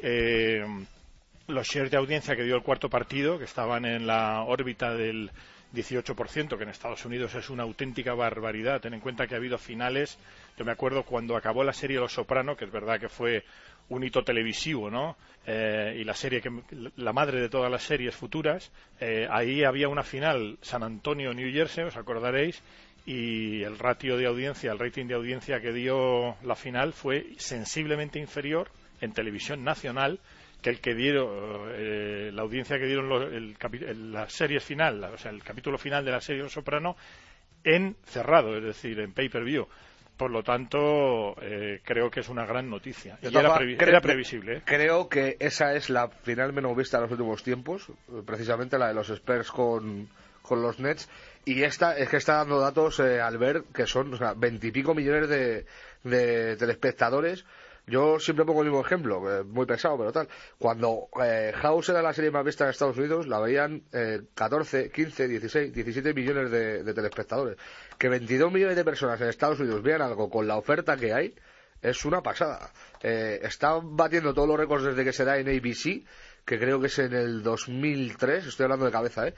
los shares de audiencia que dio el cuarto partido, que estaban en la órbita del 18%, que en Estados Unidos es una auténtica barbaridad. Ten en cuenta que ha habido finales. Yo me acuerdo cuando acabó la serie Los Soprano, que es verdad que fue un hito televisivo, ¿no? Y la serie la madre de todas las series futuras. Ahí había una final San Antonio New Jersey, os acordaréis, y el ratio de audiencia, el rating de audiencia que dio la final fue sensiblemente inferior en televisión nacional que el que dieron la audiencia que dieron la serie final, o sea, el capítulo final de la serie Los Soprano en cerrado, es decir, en pay-per-view. Por lo tanto, creo que es una gran noticia. Y era previsible. Creo que esa es la final menos vista en los últimos tiempos, precisamente la de los Spurs con los Nets. Y esta es que está dando datos al ver que son 20 y pico millones de telespectadores. Yo siempre pongo el mismo ejemplo, muy pesado, pero tal. Cuando House era la serie más vista en Estados Unidos, la veían 14, 15, 16, 17 millones de telespectadores. Que 22 millones de personas en Estados Unidos vean algo con la oferta que hay, es una pasada. Está batiendo todos los récords desde que se da en ABC, que creo que es en el 2003, estoy hablando de cabeza,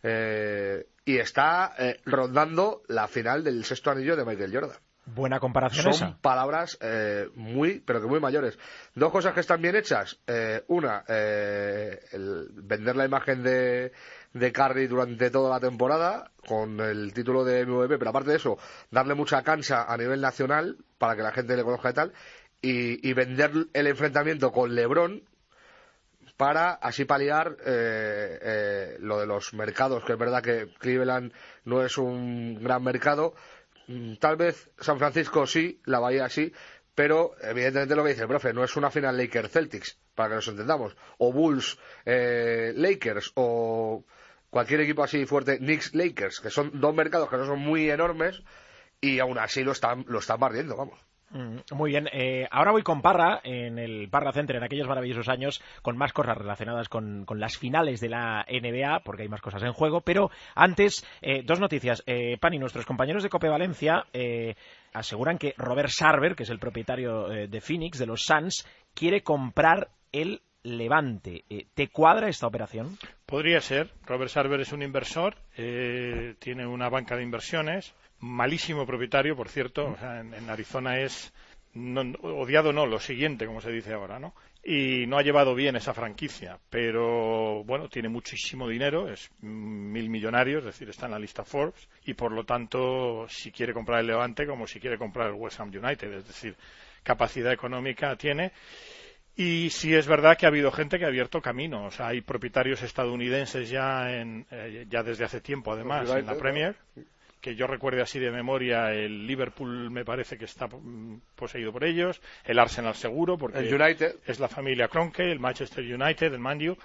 y está rondando la final del sexto anillo de Michael Jordan. Buena comparación. Son palabras pero que muy mayores. Dos cosas que están bien hechas. Una, el vender la imagen de Curry durante toda la temporada con el título de MVP, pero aparte de eso, darle mucha cancha a nivel nacional para que la gente le conozca y tal, y vender el enfrentamiento con LeBron para así paliar lo de los mercados, que es verdad que Cleveland no es un gran mercado. Tal vez San Francisco sí, la Bahía sí, pero evidentemente lo que dice el profe, no es una final Lakers-Celtics, para que nos entendamos, o Bulls-Lakers, o cualquier equipo así fuerte, Knicks-Lakers, que son dos mercados que no son muy enormes, y aún así lo están barriendo, vamos. Muy bien, ahora voy con Parra en el Parra Center en aquellos maravillosos años con más cosas relacionadas con las finales de la NBA, porque hay más cosas en juego, pero antes, dos noticias. Pani, nuestros compañeros de Cope Valencia aseguran que Robert Sarver, que es el propietario de Phoenix, de los Suns, quiere comprar el Levante. ¿Te cuadra esta operación? Podría ser. Robert Sarver es un inversor, tiene una banca de inversiones, malísimo propietario, por cierto. O sea, en Arizona es odiado, lo siguiente, como se dice ahora, ¿no? Y no ha llevado bien esa franquicia, pero bueno, tiene muchísimo dinero, es millonario, es decir, está en la lista Forbes, y por lo tanto, si quiere comprar el Levante, como si quiere comprar el West Ham United, es decir, capacidad económica tiene. Y sí es verdad que ha habido gente que ha abierto camino. O sea, hay propietarios estadounidenses ya desde hace tiempo, además, en la Premier, que yo recuerde así de memoria. El Liverpool me parece que está poseído por ellos, el Arsenal seguro, porque el United es la familia Kroenke, el Manchester United, el Man U,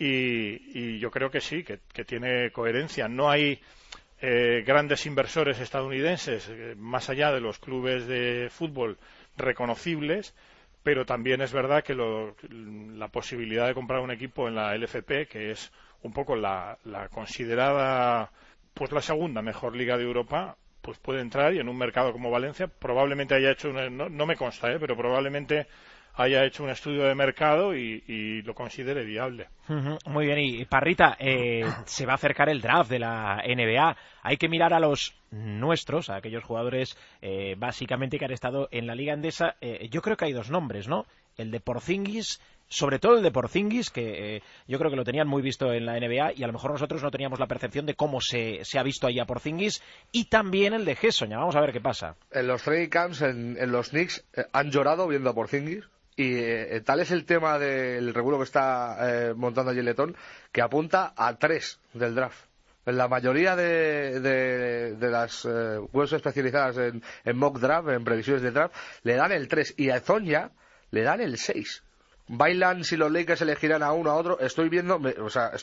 y yo creo que sí, que tiene coherencia. No hay grandes inversores estadounidenses más allá de los clubes de fútbol reconocibles, pero también es verdad que la posibilidad de comprar un equipo en la LFP, que es un poco la considerada pues la segunda mejor liga de Europa, pues puede entrar, y en un mercado como Valencia probablemente haya hecho no me consta, pero probablemente haya hecho un estudio de mercado y lo considere viable. Muy bien, y Parrita, se va a acercar el draft de la NBA. Hay que mirar a los nuestros, a aquellos jugadores básicamente que han estado en la Liga Endesa, yo creo que hay dos nombres, ¿no? El de Porzingis, sobre todo el de Porzingis, que yo creo que lo tenían muy visto en la NBA y a lo mejor nosotros no teníamos la percepción de cómo se ha visto ahí a Porzingis, y también el de Hessoña. Vamos a ver qué pasa. En los training camps, en los Knicks, han llorado viendo a Porzingis. Y tal es el tema del revuelo que está montando allí Letón, que apunta a 3 del draft. En la mayoría de las webs especializadas en mock draft, en previsiones de draft, le dan el 3 y a Hezonja le dan el 6. Bailan si los Lakers elegirán a uno a otro. Estoy viendo que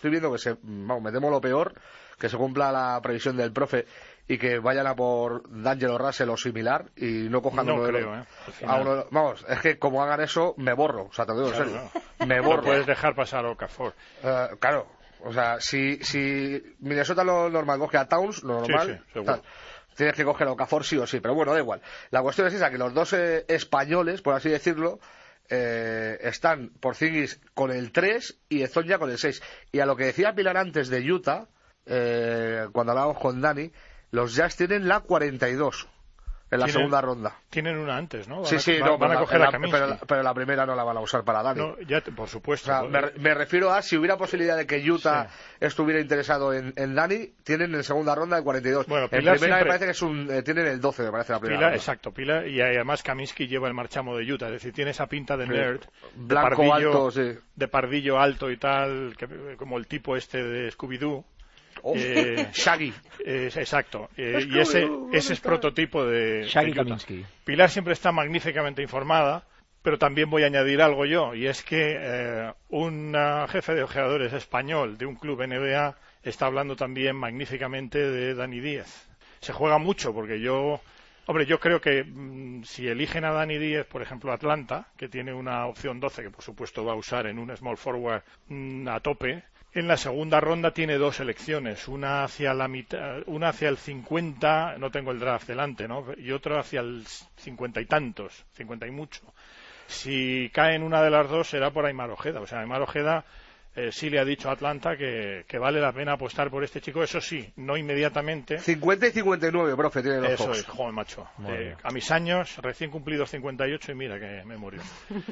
me temo lo peor, que se cumpla la previsión del profe y que vayan a por D'Angelo Russell o similar y no cojan no uno creo, a uno. Vamos, es que como hagan eso me borro, o sea, te lo digo en serio, me borro. No puedes dejar pasar a Okafor. Claro, o sea, si Minnesota lo normal coge a Towns, lo normal, sí, seguro. Tienes que coger a Okafor sí o sí, pero bueno, da igual. La cuestión es esa, que los dos españoles, por así decirlo, están Porzingis con el 3 y Hezonja con el 6. Y a lo que decía Pilar antes de Utah, cuando hablábamos con Dani, los Jazz tienen la 42 en la segunda ronda. Tienen una antes, ¿no? Van a coger a Kaminsky. pero la primera no la van a usar para Dani. No, ya por supuesto. O sea, me refiero a si hubiera posibilidad de que Utah estuviera interesado en Dani, tienen en segunda ronda el 42. Bueno, en primera me parece que tienen el 12, me parece la primera ronda. Exacto, Pilar, y además Kaminsky lleva el marchamo de Utah, es decir, tiene esa pinta de nerd, blanco alto, sí. De pardillo alto y tal, como el tipo este de Scooby-Doo. Shaggy. Exacto. Y ese es prototipo de Shaggy Utah. Kaminsky. Pilar siempre está magníficamente informada, pero también voy a añadir algo yo, y es que un jefe de ojeadores español de un club NBA está hablando también magníficamente de Dani Díez. Se juega mucho porque yo creo que si eligen a Dani Díez, por ejemplo, Atlanta, que tiene una opción 12 que por supuesto va a usar en un small forward a tope, en la segunda ronda tiene 2 elecciones, una hacia la mitad, una hacia el 50, no tengo el draft delante, ¿no? Y otra hacia el 50 y tantos, 50 y mucho. Si cae en una de las dos será por Aimar Ojeda, o sea, Aimar Ojeda sí le ha dicho a Atlanta que vale la pena apostar por este chico, eso sí, no inmediatamente. 50 y 59, profe, tiene los Eso es, joder, macho. A mis años, recién cumplidos 58 y mira que me murió.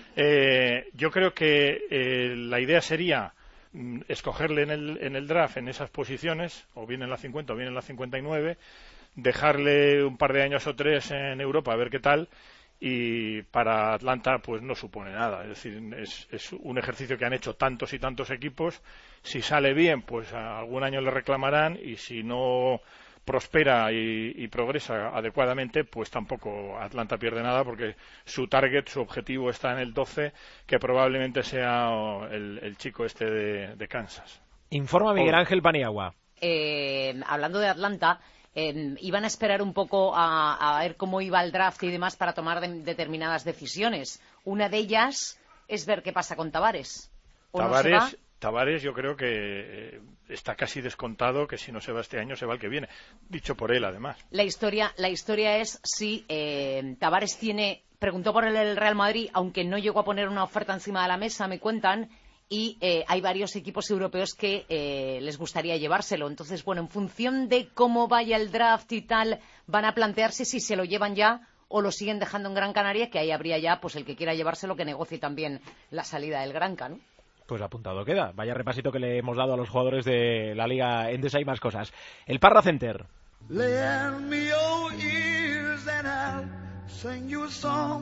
Yo creo que la idea sería escogerle en el draft en esas posiciones, o bien en la 50 o bien en la 59, dejarle un par de años o 3 en Europa a ver qué tal, y para Atlanta pues no supone nada, es decir, es un ejercicio que han hecho tantos y tantos equipos. Si sale bien, pues algún año le reclamarán, y si no prospera y progresa adecuadamente, pues tampoco Atlanta pierde nada, porque su target, su objetivo está en el 12, que probablemente sea el chico este de Kansas. Informa Miguel Ángel Paniagua. Hablando de Atlanta, iban a esperar un poco a ver cómo iba el draft y demás para tomar determinadas decisiones. Una de ellas es ver qué pasa con Tavares. Tavares yo creo que está casi descontado que si no se va este año se va el que viene, dicho por él además. La historia es si Tavares preguntó por el Real Madrid, aunque no llegó a poner una oferta encima de la mesa, me cuentan, y hay varios equipos europeos que les gustaría llevárselo. Entonces, bueno, en función de cómo vaya el draft y tal, van a plantearse si se lo llevan ya o lo siguen dejando en Gran Canaria, que ahí habría ya pues el que quiera llevárselo que negocie también la salida del Granca, ¿no? Pues apuntado queda. Vaya repasito que le hemos dado a los jugadores de la Liga Endesa y más cosas. El Parra Center. Lend me your ears and I'll sing you a song.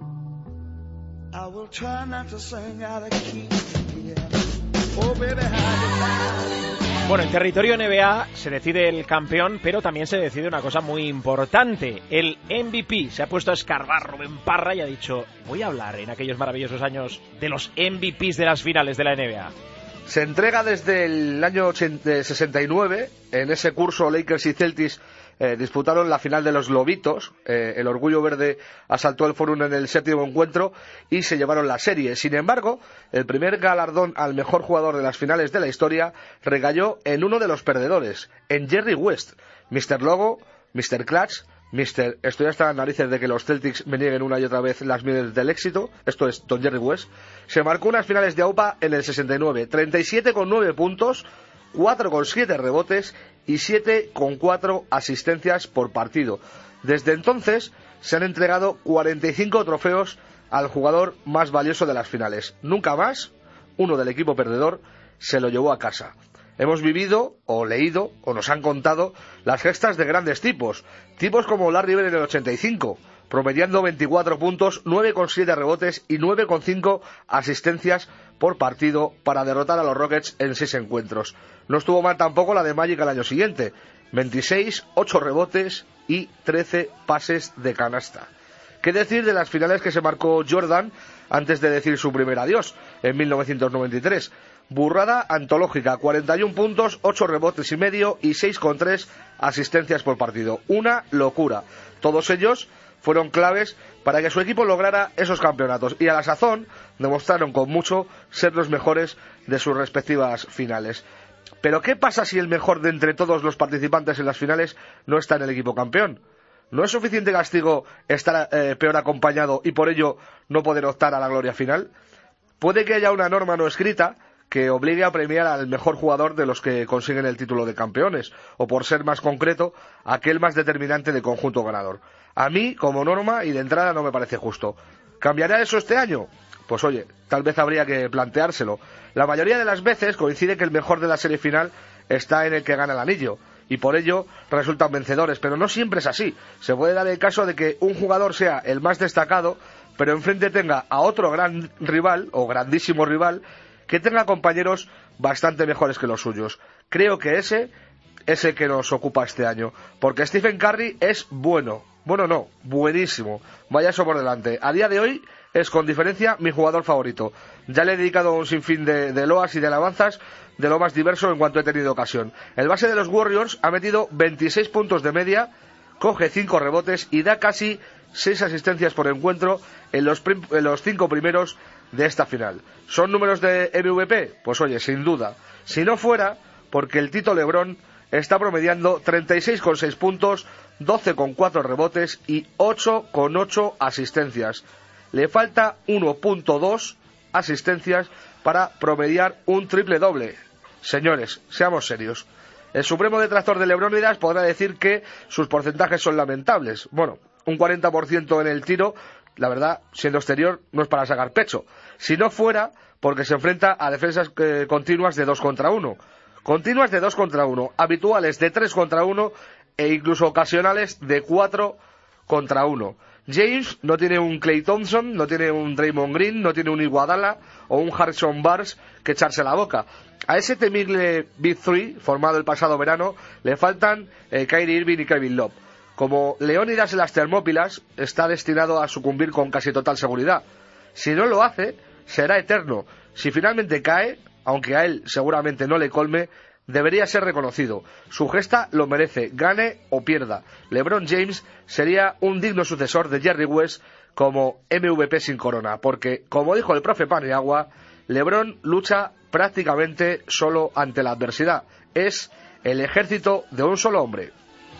I will try not to sing out of key. Oh, baby, Bueno, en territorio NBA se decide el campeón, pero también se decide una cosa muy importante. El MVP se ha puesto a escarbar Rubén Parra y ha dicho: voy a hablar en aquellos maravillosos años de los MVPs de las finales de la NBA. Se entrega desde el año 69. En ese curso Lakers y Celtics disputaron la final de los Lobitos. El Orgullo Verde asaltó el Forum en el 7º encuentro y se llevaron la serie. Sin embargo, el primer galardón al mejor jugador de las finales de la historia recayó en uno de los perdedores, en Jerry West. Mr. Logo, Mr. Clutch, estoy hasta las narices de que los Celtics me nieguen una y otra vez las mieles del éxito. Esto es Don Jerry West. Se marcó unas finales de AUPA en el 69, 37,9 puntos, 4,7 rebotes y 7,4 asistencias por partido. Desde entonces se han entregado 45 trofeos al jugador más valioso de las finales. Nunca más uno del equipo perdedor se lo llevó a casa. Hemos vivido, o leído, o nos han contado las gestas de grandes tipos como Larry Bird en el 85, promediando 24 puntos, 9,7 rebotes y 9,5 asistencias por partido para derrotar a los Rockets en 6 encuentros. No estuvo mal tampoco la de Magic al año siguiente, 26, 8 rebotes y 13 pases de canasta. ¿Qué decir de las finales que se marcó Jordan antes de decir su primer adiós, en 1993? Burrada antológica, 41 puntos, 8 rebotes y medio y 6,3 asistencias por partido. Una locura. Todos ellos fueron claves para que su equipo lograra esos campeonatos y a la sazón demostraron con mucho ser los mejores de sus respectivas finales. Pero ¿qué pasa si el mejor de entre todos los participantes en las finales no está en el equipo campeón? ¿No es suficiente castigo estar peor acompañado y por ello no poder optar a la gloria final? Puede que haya una norma no escrita que obligue a premiar al mejor jugador de los que consiguen el título de campeones, o por ser más concreto, aquel más determinante del conjunto ganador. A mí, como norma y de entrada, no me parece justo. ¿Cambiará eso este año? Pues oye, tal vez habría que planteárselo. La mayoría de las veces coincide que el mejor de la serie final está en el que gana el anillo, y por ello resultan vencedores, pero no siempre es así. Se puede dar el caso de que un jugador sea el más destacado, pero enfrente tenga a otro gran rival, o grandísimo rival, que tenga compañeros bastante mejores que los suyos. Creo que ese es el que nos ocupa este año, porque Stephen Curry es buenísimo, vaya eso por delante. A día de hoy es con diferencia mi jugador favorito. Ya le he dedicado un sinfín de loas y de alabanzas de lo más diverso en cuanto he tenido ocasión. El base de los Warriors ha metido 26 puntos de media, coge 5 rebotes y da casi 6 asistencias por encuentro en los 5 primeros de esta final. ¿Son números de MVP? Pues oye, sin duda. Si no fuera porque el Tito LeBron está promediando 36,6 puntos, 12,4 rebotes y 8,8 asistencias. Le falta 1,2 asistencias para promediar un triple doble. Señores, seamos serios. El supremo detractor de LeBronidas podrá decir que sus porcentajes son lamentables. Bueno, un 40% en el tiro, la verdad, siendo exterior, no es para sacar pecho. Si no fuera porque se enfrenta a defensas continuas de 2 contra 1. Continuas de 2 contra 1, habituales de 3 contra 1 e incluso ocasionales de 4 contra 1. James no tiene un Klay Thompson, no tiene un Draymond Green, no tiene un Iguodala o un Harrison Barnes que echarse la boca. A ese temible Big Three, formado el pasado verano, le faltan Kyrie Irving y Kevin Love. Como Leónidas en las Termópilas, está destinado a sucumbir con casi total seguridad. Si no lo hace, será eterno. Si finalmente cae, aunque a él seguramente no le colme, debería ser reconocido. Su gesta lo merece, gane o pierda. LeBron James sería un digno sucesor de Jerry West como MVP sin corona, porque, como dijo el profe Paniagua, LeBron lucha prácticamente solo ante la adversidad. Es el ejército de un solo hombre.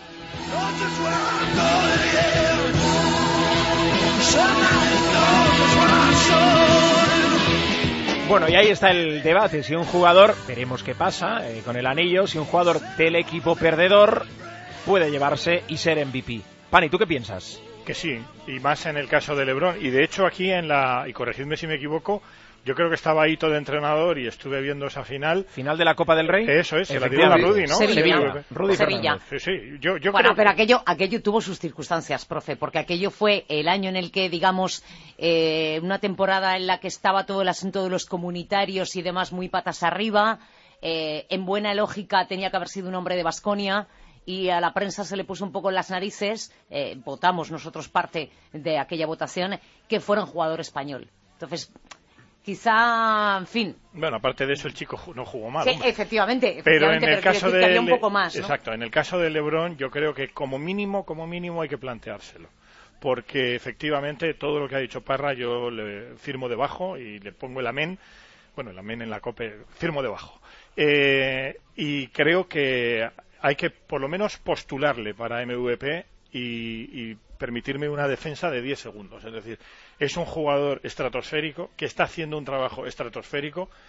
Bueno, y ahí está el debate, si un jugador, veremos qué pasa con el anillo, si un jugador del equipo perdedor puede llevarse y ser MVP. Pani, ¿tú qué piensas? Que sí, y más en el caso de LeBron, y de hecho aquí y corregidme si me equivoco, yo creo que estaba ahí todo de entrenador y estuve viendo esa final. ¿Final de la Copa del Rey? Eso es, se la dieron a Rudy, ¿no? Sevilla. Sí, yo bueno, creo pero aquello tuvo sus circunstancias, profe, porque aquello fue el año en el que, digamos, una temporada en la que estaba todo el asunto de los comunitarios y demás muy patas arriba. En buena lógica tenía que haber sido un hombre de Baskonia y a la prensa se le puso un poco en las narices, votamos nosotros parte de aquella votación, que fuera un jugador español. Entonces, quizá, en fin. Bueno, aparte de eso, el chico no jugó mal. Sí, efectivamente, pero en el caso de había un poco más, ¿no? Exacto, en el caso de LeBron, yo creo que como mínimo hay que planteárselo. Porque efectivamente todo lo que ha dicho Parra yo le firmo debajo y le pongo el amén. Bueno, el amén en la COPE, firmo debajo. Y creo que hay que por lo menos postularle para MVP y permitirme una defensa de 10 segundos. Es decir, es un jugador estratosférico que está haciendo un trabajo estratosférico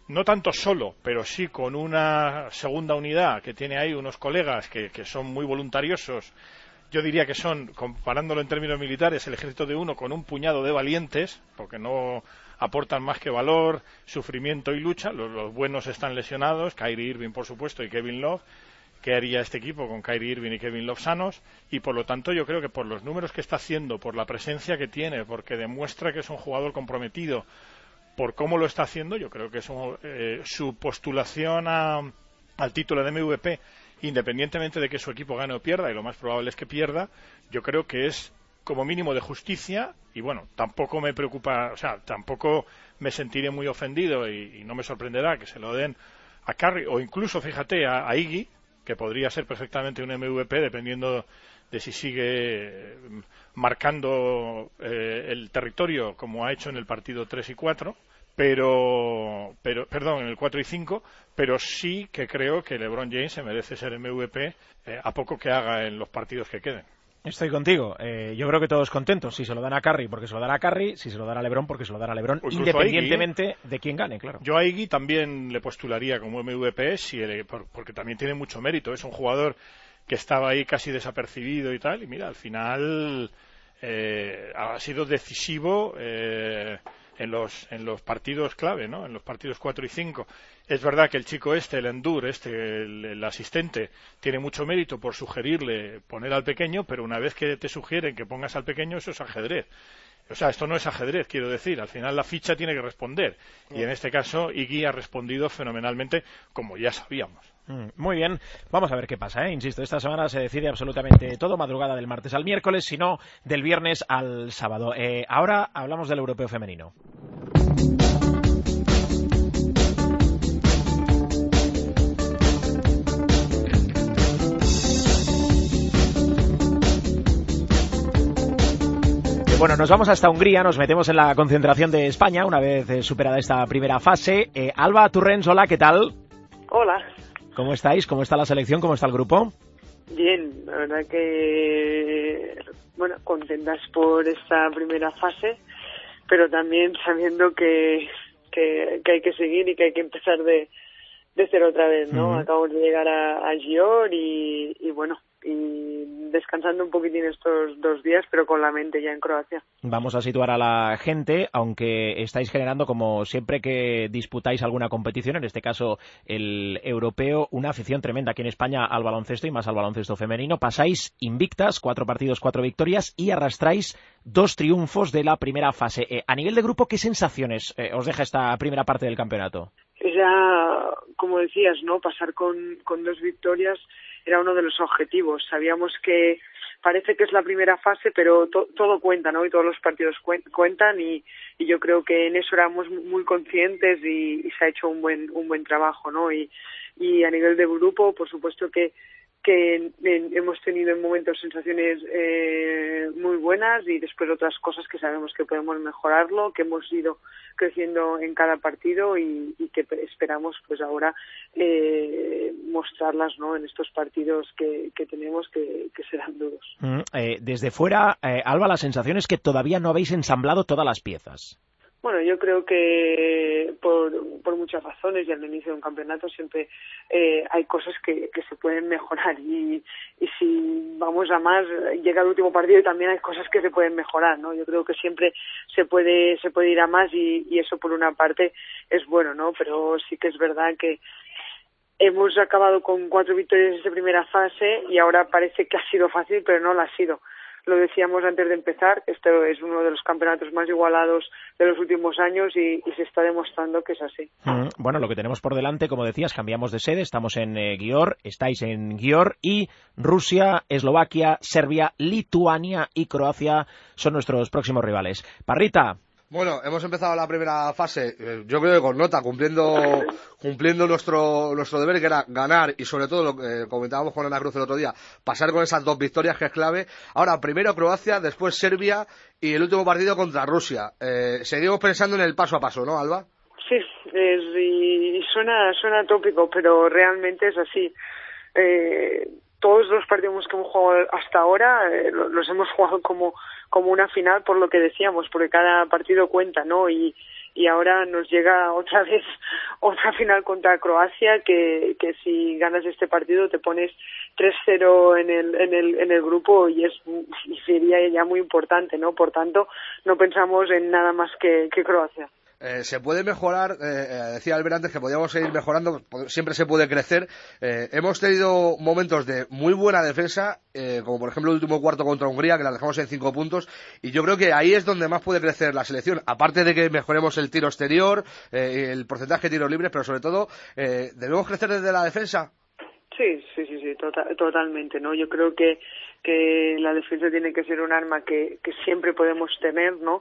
no tanto solo, pero sí con una segunda unidad que tiene ahí unos colegas que son muy voluntariosos. Yo diría que son, comparándolo en términos militares, el ejército de uno con un puñado de valientes, porque no aportan más que valor, sufrimiento y lucha. Los buenos están lesionados, Kyrie Irving, por supuesto, y Kevin Love. ¿Qué haría este equipo con Kyrie Irving y Kevin Love sanos? Y por lo tanto yo creo que por los números que está haciendo, por la presencia que tiene, porque demuestra que es un jugador comprometido, por cómo lo está haciendo, yo creo que su postulación al título de MVP, independientemente de que su equipo gane o pierda, y lo más probable es que pierda, yo creo que es como mínimo de justicia. Y bueno, tampoco me preocupa, o sea, tampoco me sentiré muy ofendido y no me sorprenderá que se lo den a Curry o incluso, fíjate, a Iggy, que podría ser perfectamente un MVP dependiendo de si sigue marcando el territorio como ha hecho en el partido 3 y 4, perdón, en el 4 y 5, pero sí que creo que LeBron James se merece ser MVP a poco que haga en los partidos que queden. Estoy contigo. Yo creo que todos contentos. Si se lo dan a Curry, porque se lo dará a Curry. Si se lo dará a LeBron, porque se lo dará a LeBron, independientemente de quién gane, claro. Yo a Iggy también le postularía como MVP, porque también tiene mucho mérito. Es un jugador que estaba ahí casi desapercibido y tal, y mira, al final ha sido decisivo en los partidos clave, ¿no? En los partidos 4 y 5. Es verdad que el chico el Endur, el asistente, tiene mucho mérito por sugerirle poner al pequeño, pero una vez que te sugieren que pongas al pequeño, eso es ajedrez. O sea, esto no es ajedrez, quiero decir. Al final la ficha tiene que responder. Y en este caso, Iggy ha respondido fenomenalmente, como ya sabíamos. Muy bien, vamos a ver qué pasa, Insisto, esta semana se decide absolutamente todo, madrugada del martes al miércoles, si no, del viernes al sábado. Ahora hablamos del europeo femenino. Bueno, nos vamos hasta Hungría, nos metemos en la concentración de España una vez superada esta primera fase. Alba Turrens, hola, ¿qué tal? Hola. ¿Cómo estáis? ¿Cómo está la selección? ¿Cómo está el grupo? Bien, la verdad que, bueno, contentas por esta primera fase, pero también sabiendo que hay que seguir y que hay que empezar de cero otra vez, ¿no? Acabamos de llegar a Győr y bueno, y descansando un poquitín estos 2 días, pero con la mente ya en Croacia. Vamos a situar a la gente, aunque estáis generando, como siempre que disputáis alguna competición, en este caso el europeo, una afición tremenda aquí en España al baloncesto y más al baloncesto femenino. Pasáis invictas, 4 partidos, 4 victorias y arrastráis 2 triunfos de la primera fase. A nivel de grupo, ¿qué sensaciones os deja esta primera parte del campeonato? Ya, como decías, ¿no? Pasar con 2 victorias era uno de los objetivos. Sabíamos que parece que es la primera fase, pero todo cuenta, ¿no? Y todos los partidos cuentan y yo creo que en eso éramos muy conscientes y se ha hecho un buen trabajo, ¿no? Y a nivel de grupo, por supuesto que hemos tenido en momentos sensaciones muy buenas y después otras cosas que sabemos que podemos mejorarlo, que hemos ido creciendo en cada partido y que esperamos pues ahora mostrarlas, ¿no? En estos partidos que tenemos que serán duros. Desde fuera, Alba, la sensación es que todavía no habéis ensamblado todas las piezas. Bueno, yo creo que por muchas razones y al inicio de un campeonato siempre hay cosas que se pueden mejorar y si vamos a más, llega el último partido y también hay cosas que se pueden mejorar, ¿no? Yo creo que siempre se puede ir a más y eso por una parte es bueno, ¿no? Pero sí que es verdad que hemos acabado con 4 victorias en esta primera fase y ahora parece que ha sido fácil, pero no lo ha sido. Lo decíamos antes de empezar, esto es uno de los campeonatos más igualados de los últimos años y se está demostrando que es así. Bueno, lo que tenemos por delante, como decías, cambiamos de sede, estamos en Győr, estáis en Győr y Rusia, Eslovaquia, Serbia, Lituania y Croacia son nuestros próximos rivales. Parrita. Bueno, hemos empezado la primera fase, yo creo que con nota, cumpliendo nuestro deber, que era ganar y sobre todo lo que comentábamos con Ana Cruz el otro día, pasar con esas 2 victorias que es clave. Ahora, primero Croacia, después Serbia y el último partido contra Rusia. Seguimos pensando en el paso a paso, ¿no, Alba? Sí, y suena tópico, pero realmente es así. Todos los partidos que hemos jugado hasta ahora los hemos jugado como una final, por lo que decíamos, porque cada partido cuenta, ¿no? Y y ahora nos llega otra vez otra final contra Croacia que si ganas este partido te pones 3-0 en el grupo y sería ya muy importante, ¿no? Por tanto, no pensamos en nada más que Croacia. Se puede mejorar, decía Albert antes que podíamos seguir mejorando, siempre se puede crecer. Hemos tenido momentos de muy buena defensa, como por ejemplo el último cuarto contra Hungría, que la dejamos en 5 puntos, y yo creo que ahí es donde más puede crecer la selección, aparte de que mejoremos el tiro exterior, el porcentaje de tiros libres, pero sobre todo, ¿debemos crecer desde la defensa? Sí, totalmente, ¿no? Yo creo que la defensa tiene que ser un arma que siempre podemos tener, ¿no?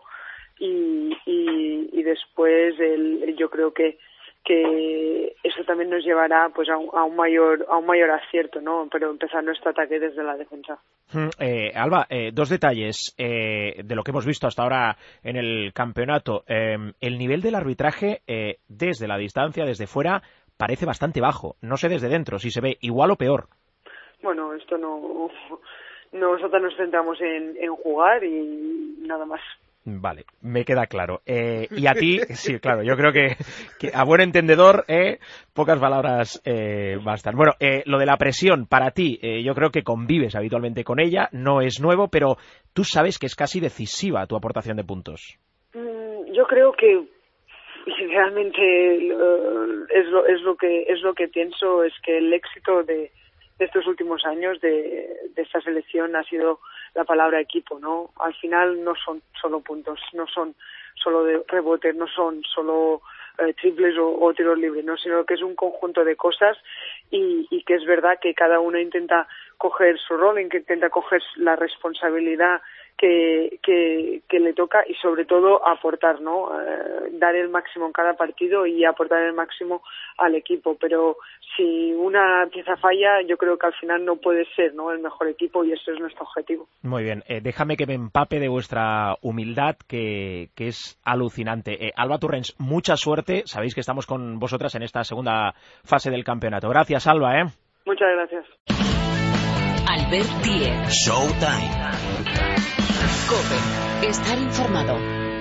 Y después yo creo que eso también nos llevará pues a un mayor acierto, ¿no? Pero empezar nuestro ataque desde la defensa. Alba, 2 detalles de lo que hemos visto hasta ahora en el campeonato. El nivel del arbitraje desde la distancia, desde fuera, parece bastante bajo. No sé desde dentro si se ve igual o peor. Bueno, esto no. Nosotros nos centramos en jugar y nada más. Vale, me queda claro. Y a ti, sí, claro, yo creo que a buen entendedor, pocas palabras bastan. Bueno, lo de la presión, para ti, yo creo que convives habitualmente con ella, no es nuevo, pero tú sabes que es casi decisiva tu aportación de puntos. Yo creo que realmente es lo que pienso, es que el éxito de estos últimos años de esta selección ha sido la palabra equipo, ¿no? Al final no son solo puntos, no son solo de rebotes, no son solo triples o tiros libres, ¿no? Sino que es un conjunto de cosas y que es verdad que cada uno intenta coger su rol, intenta coger la responsabilidad que le toca y sobre todo aportar, ¿no? Dar el máximo en cada partido y aportar el máximo al equipo, pero si una pieza falla, yo creo que al final no puede ser, ¿no?, el mejor equipo y ese es nuestro objetivo. Muy bien, déjame que me empape de vuestra humildad que es alucinante. Alba Turrens, mucha suerte, sabéis que estamos con vosotras en esta segunda fase del campeonato. Gracias, Alba. Muchas gracias. Albert Díez. Showtime. COPE. Estar informado.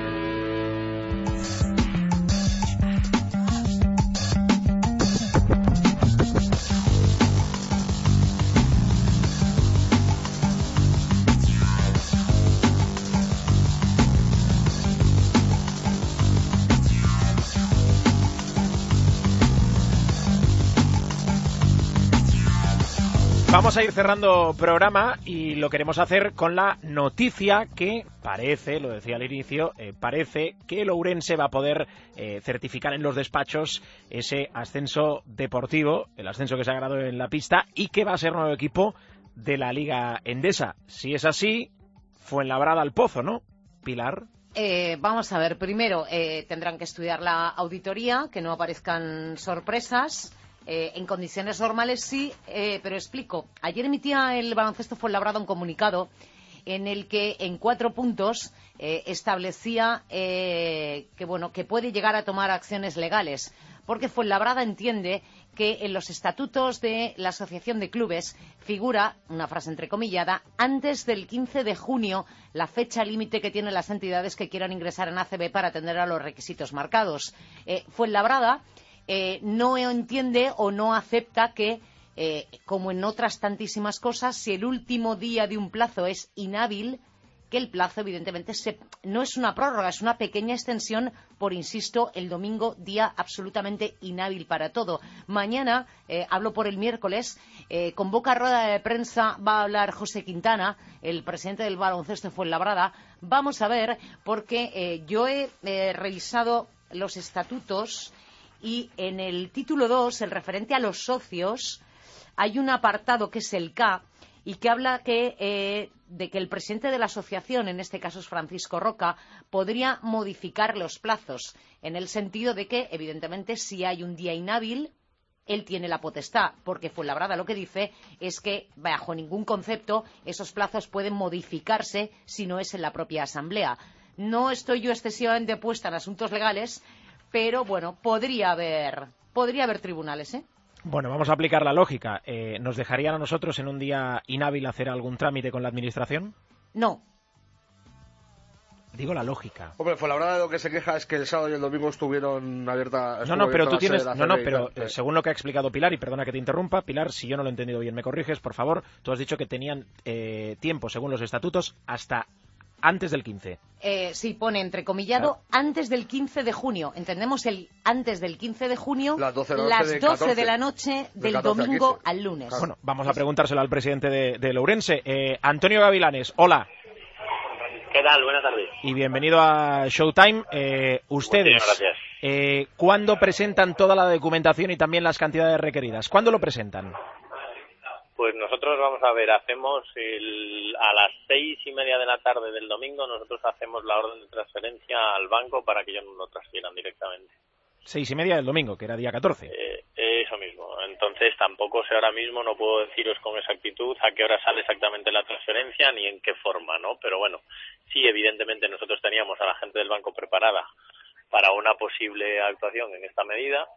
Vamos a ir cerrando programa y lo queremos hacer con la noticia que parece, lo decía al inicio, parece que el Ourense va a poder certificar en los despachos ese ascenso deportivo, el ascenso que se ha ganado en la pista y que va a ser nuevo equipo de la Liga Endesa. Si es así, Fuenlabrada al Pozo, ¿no? Pilar. Vamos a ver, primero tendrán que estudiar la auditoría, que no aparezcan sorpresas. En condiciones normales sí, pero explico. Ayer emitía el Baloncesto Fuenlabrada un comunicado en el que en 4 puntos establecía que puede llegar a tomar acciones legales, porque Fuenlabrada entiende que en los estatutos de la Asociación de Clubes figura, una frase entrecomillada, antes del 15 de junio, la fecha límite que tienen las entidades que quieran ingresar en ACB para atender a los requisitos marcados. Fuenlabrada no entiende o no acepta que, como en otras tantísimas cosas, si el último día de un plazo es inhábil, que el plazo evidentemente no es una prórroga, es una pequeña extensión por, insisto, el domingo, día absolutamente inhábil para todo. Mañana, hablo por el miércoles, convoca rueda de prensa, va a hablar José Quintana, el presidente del Baloncesto Fuenlabrada. Vamos a ver, porque yo he revisado los estatutos y en el título 2, el referente a los socios, hay un apartado que es el K y que habla de que el presidente de la asociación, en este caso es Francisco Roca, podría modificar los plazos, en el sentido de que, evidentemente, si hay un día inhábil, él tiene la potestad, porque Fuenlabrada lo que dice es que, bajo ningún concepto, esos plazos pueden modificarse si no es en la propia asamblea. No estoy yo excesivamente puesta en asuntos legales, pero bueno, podría haber tribunales, ¿eh? Bueno, vamos a aplicar la lógica. ¿Nos dejarían a nosotros en un día inhábil hacer algún trámite con la administración? No. Digo la lógica. Hombre, Fuenlabrada lo que se queja es que el sábado y el domingo estuvieron abiertas. No, pero tú tienes. Pero según lo que ha explicado Pilar, y perdona que te interrumpa, Pilar, si yo no lo he entendido bien, me corriges, por favor. Tú has dicho que tenían tiempo, según los estatutos, hasta antes del 15. Sí, pone entrecomillado antes del 15 de junio. Entendemos el antes del 15 de junio, las 12 de la noche del domingo al lunes. Bueno, vamos a preguntárselo al presidente de Ourense. Antonio Gavilanes, hola. ¿Qué tal? Buenas tardes. Y bienvenido a Showtime. Ustedes, gracias. ¿Cuándo presentan toda la documentación y también las cantidades requeridas? ¿Cuándo lo presentan? Pues nosotros, vamos a ver, hacemos a las 6:30 de la tarde del domingo, nosotros hacemos la orden de transferencia al banco para que ellos nos lo transfieran directamente. 6:30 del domingo, que era día 14. Eso mismo. Entonces tampoco sé ahora mismo, no puedo deciros con exactitud a qué hora sale exactamente la transferencia ni en qué forma, ¿no? Pero bueno, sí, evidentemente nosotros teníamos a la gente del banco preparada para una posible actuación en esta medida.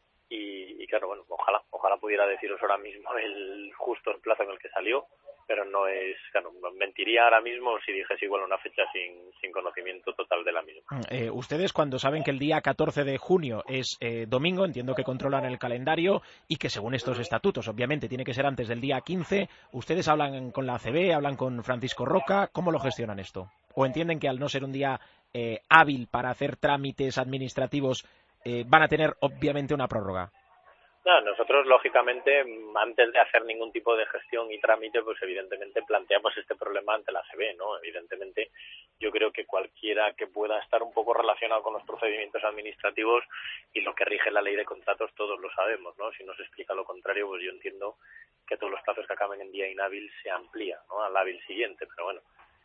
Y claro, bueno, ojalá pudiera deciros ahora mismo justo el plazo en el que salió, pero no es, claro, mentiría ahora mismo si dijese igual una fecha sin conocimiento total de la misma. Ustedes, cuando saben que el día 14 de junio es domingo, entiendo que controlan el calendario y que según estos estatutos, obviamente, tiene que ser antes del día 15, ¿ustedes hablan con la ACB, hablan con Francisco Roca? ¿Cómo lo gestionan esto? ¿O entienden que al no ser un día hábil para hacer trámites administrativos, van a tener obviamente una prórroga? No, nosotros lógicamente antes de hacer ningún tipo de gestión y trámite, pues evidentemente planteamos este problema ante la ACB, ¿no? Evidentemente yo creo que cualquiera que pueda estar un poco relacionado con los procedimientos administrativos y lo que rige la ley de contratos todos lo sabemos, ¿no? Si nos explica lo contrario, pues yo entiendo que todos los plazos que acaben en día inhábil se amplían, ¿no? Al hábil siguiente, pero bueno,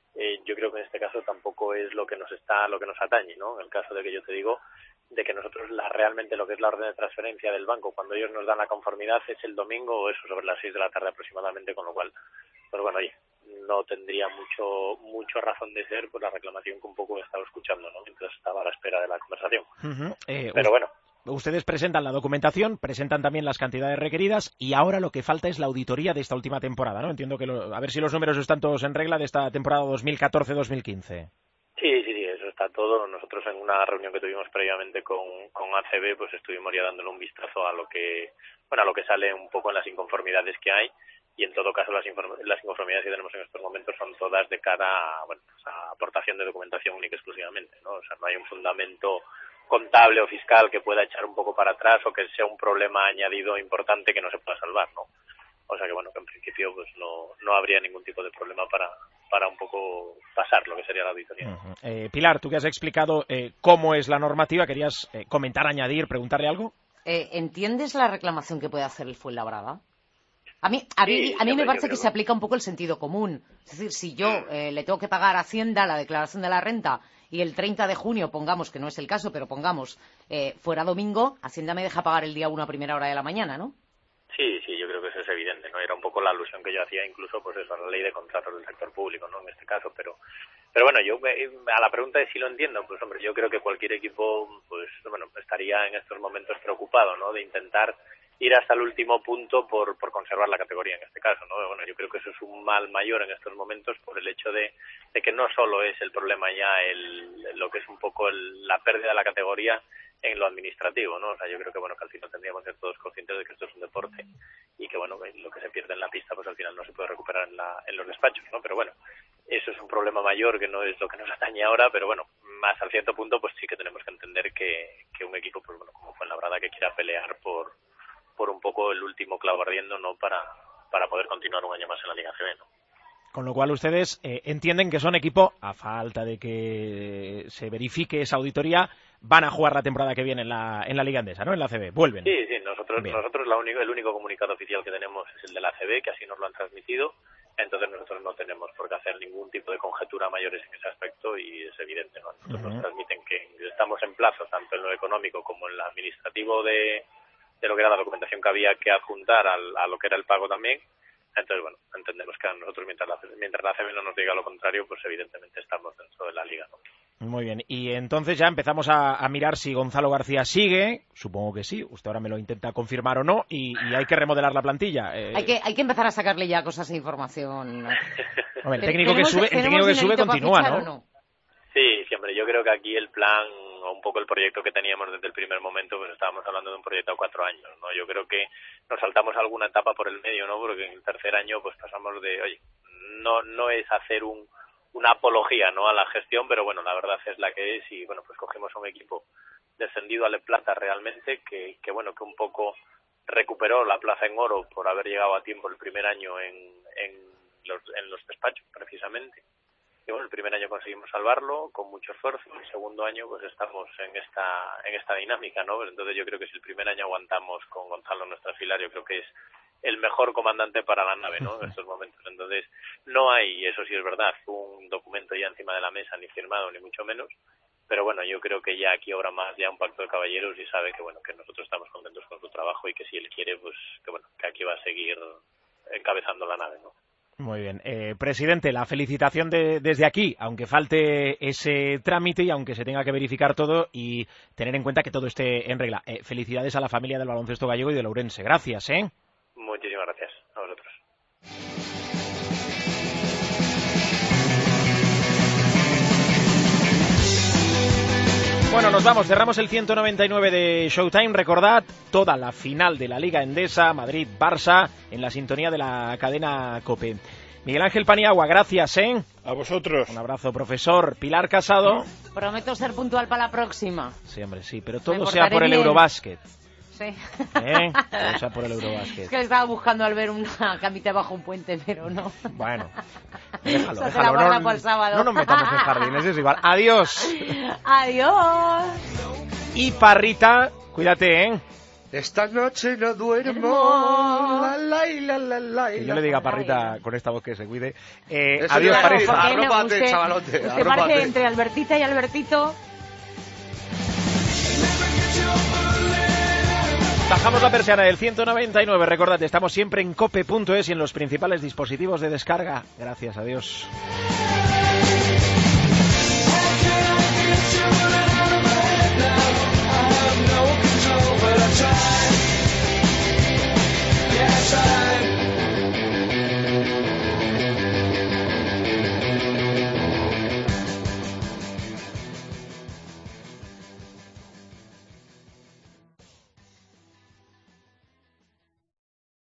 yo creo que en este caso tampoco es lo que nos atañe, ¿no? En el caso de que yo te digo de que nosotros realmente lo que es la orden de transferencia del banco, cuando ellos nos dan la conformidad, es el domingo o eso sobre las 6 de la tarde aproximadamente, con lo cual, pues bueno, oye, no tendría mucho razón de ser por la reclamación que un poco he estado escuchando, ¿no? Mientras estaba a la espera de la conversación. Pero bueno. Ustedes presentan la documentación, presentan también las cantidades requeridas y ahora lo que falta es la auditoría de esta última temporada, ¿no? Entiendo que a ver si los números están todos en regla de esta temporada 2014-2015. Sí, eso está todo. Nosotros en una reunión que tuvimos previamente con ACB, pues estuvimos ya dándole un vistazo a lo que sale un poco en las inconformidades que hay, y en todo caso las inconformidades que tenemos en estos momentos son todas de cara a aportación de documentación única y exclusivamente, ¿no? O sea, no hay un fundamento contable o fiscal que pueda echar un poco para atrás o que sea un problema añadido importante que no se pueda salvar, ¿no? O sea que bueno, que en principio pues no habría ningún tipo de problema para un poco pasar lo que sería la auditoría. Pilar, tú que has explicado cómo es la normativa, ¿querías comentar, añadir, preguntarle algo? ¿Entiendes la reclamación que puede hacer el Fuenlabrada? A mí me parece que se aplica un poco el sentido común. Es decir, si yo le tengo que pagar a Hacienda la declaración de la renta y el 30 de junio, pongamos, que no es el caso, pero pongamos, fuera domingo, Hacienda me deja pagar el día 1 a primera hora de la mañana, ¿no? Sí, yo creo que eso es evidente, ¿no? Era un poco la alusión que yo hacía incluso, pues eso, a la ley de contratos del sector público, ¿no? En este caso, pero bueno, yo a la pregunta de si lo entiendo, pues hombre, yo creo que cualquier equipo, pues bueno, estaría en estos momentos preocupado, ¿no? De intentar ir hasta el último punto por conservar la categoría en este caso, ¿no? Bueno, yo creo que eso es un mal mayor en estos momentos por el hecho de que no solo es el problema ya lo que es un poco la pérdida de la categoría en lo administrativo, ¿no? O sea, yo creo que bueno, que al final tendríamos que ser todos conscientes de que esto es un deporte y que bueno, lo que se pierde en la pista pues al final no se puede recuperar en los despachos, ¿no? Pero bueno, eso es un problema mayor que no es lo que nos atañe ahora, pero bueno, más al cierto punto pues sí que tenemos que entender que un equipo pues bueno, como Fuenlabrada, que quiera pelear por un poco el último clavo ardiendo, ¿no? Para poder continuar un año más en la Liga CB, ¿no? Con lo cual ustedes entienden que son equipo, a falta de que se verifique esa auditoría, van a jugar la temporada que viene en la Liga Endesa, ¿no? En la ACB, vuelven. Sí, nosotros el único comunicado oficial que tenemos es el de la ACB, que así nos lo han transmitido, entonces nosotros no tenemos por qué hacer ningún tipo de conjetura mayores en ese aspecto y es evidente, ¿no? Nosotros nos transmiten que estamos en plazo, tanto en lo económico como en lo administrativo de lo que era la documentación que había que adjuntar a lo que era el pago también. Entonces, bueno, entendemos que a nosotros, mientras la ACB no nos diga lo contrario, pues evidentemente estamos dentro de la liga, ¿no? Muy bien, y entonces ya empezamos a mirar si Gonzalo García sigue, supongo que sí, usted ahora me lo intenta confirmar o no, y hay que remodelar la plantilla. Hay que empezar a sacarle ya cosas de información. Hombre, el técnico que sube continúa, ¿no? Sí, hombre, yo creo que aquí el plan, o un poco el proyecto que teníamos desde el primer momento, pues estábamos hablando de un proyecto a 4 años, ¿no? Yo creo que nos saltamos alguna etapa por el medio, ¿no? Porque en el tercer año pues pasamos de, oye, no es hacer una apología, ¿no?, a la gestión, pero bueno, la verdad es la que es, y bueno, pues cogimos un equipo descendido a La Plata realmente, que bueno, que un poco recuperó la plaza en oro por haber llegado a tiempo el primer año en los despachos, precisamente. Y bueno, el primer año conseguimos salvarlo con mucho esfuerzo, el segundo año pues estamos en esta dinámica, ¿no? Entonces yo creo que si el primer año aguantamos con Gonzalo en nuestra fila, yo creo que es el mejor comandante para la nave, ¿no?, en estos momentos. Entonces no hay, eso sí es verdad, un documento ya encima de la mesa, ni firmado, ni mucho menos, pero bueno, yo creo que ya aquí habrá más ya un pacto de caballeros y sabe que bueno, que nosotros estamos contentos con su trabajo y que si él quiere, pues que bueno, que aquí va a seguir encabezando la nave, ¿no? Muy bien. Presidente, la felicitación desde aquí, aunque falte ese trámite y aunque se tenga que verificar todo y tener en cuenta que todo esté en regla. Felicidades a la familia del baloncesto gallego y del Ourense. Gracias, ¿eh? Muchísimas gracias a vosotros. Bueno, nos vamos, cerramos el 199 de Showtime. Recordad toda la final de la Liga Endesa, Madrid-Barça, en la sintonía de la cadena COPE. Miguel Ángel Paniagua, gracias, ¿eh? A vosotros. Un abrazo, profesor. Pilar Casado. Prometo ser puntual para la próxima. Sí, hombre, sí, pero todo sea por el Eurobásquet. Sí. Todo sea por el Eurobásquet. Es que estaba buscando al ver una camita bajo un puente, pero no. Bueno, déjalo, o sea, déjalo. No, para el sábado. No nos metamos en jardines, es igual. Adiós. Adiós. Y Parrita, cuídate, ¿eh? Esta noche no duermo. Que yo le diga a Parrita con esta voz que se cuide. Eso Adiós, Parrita. Arrópate, chavalote. Usted parece entre Albertita y Albertito. Bajamos la persiana del 199. Recordad, estamos siempre en cope.es y en los principales dispositivos de descarga. Gracias, adiós.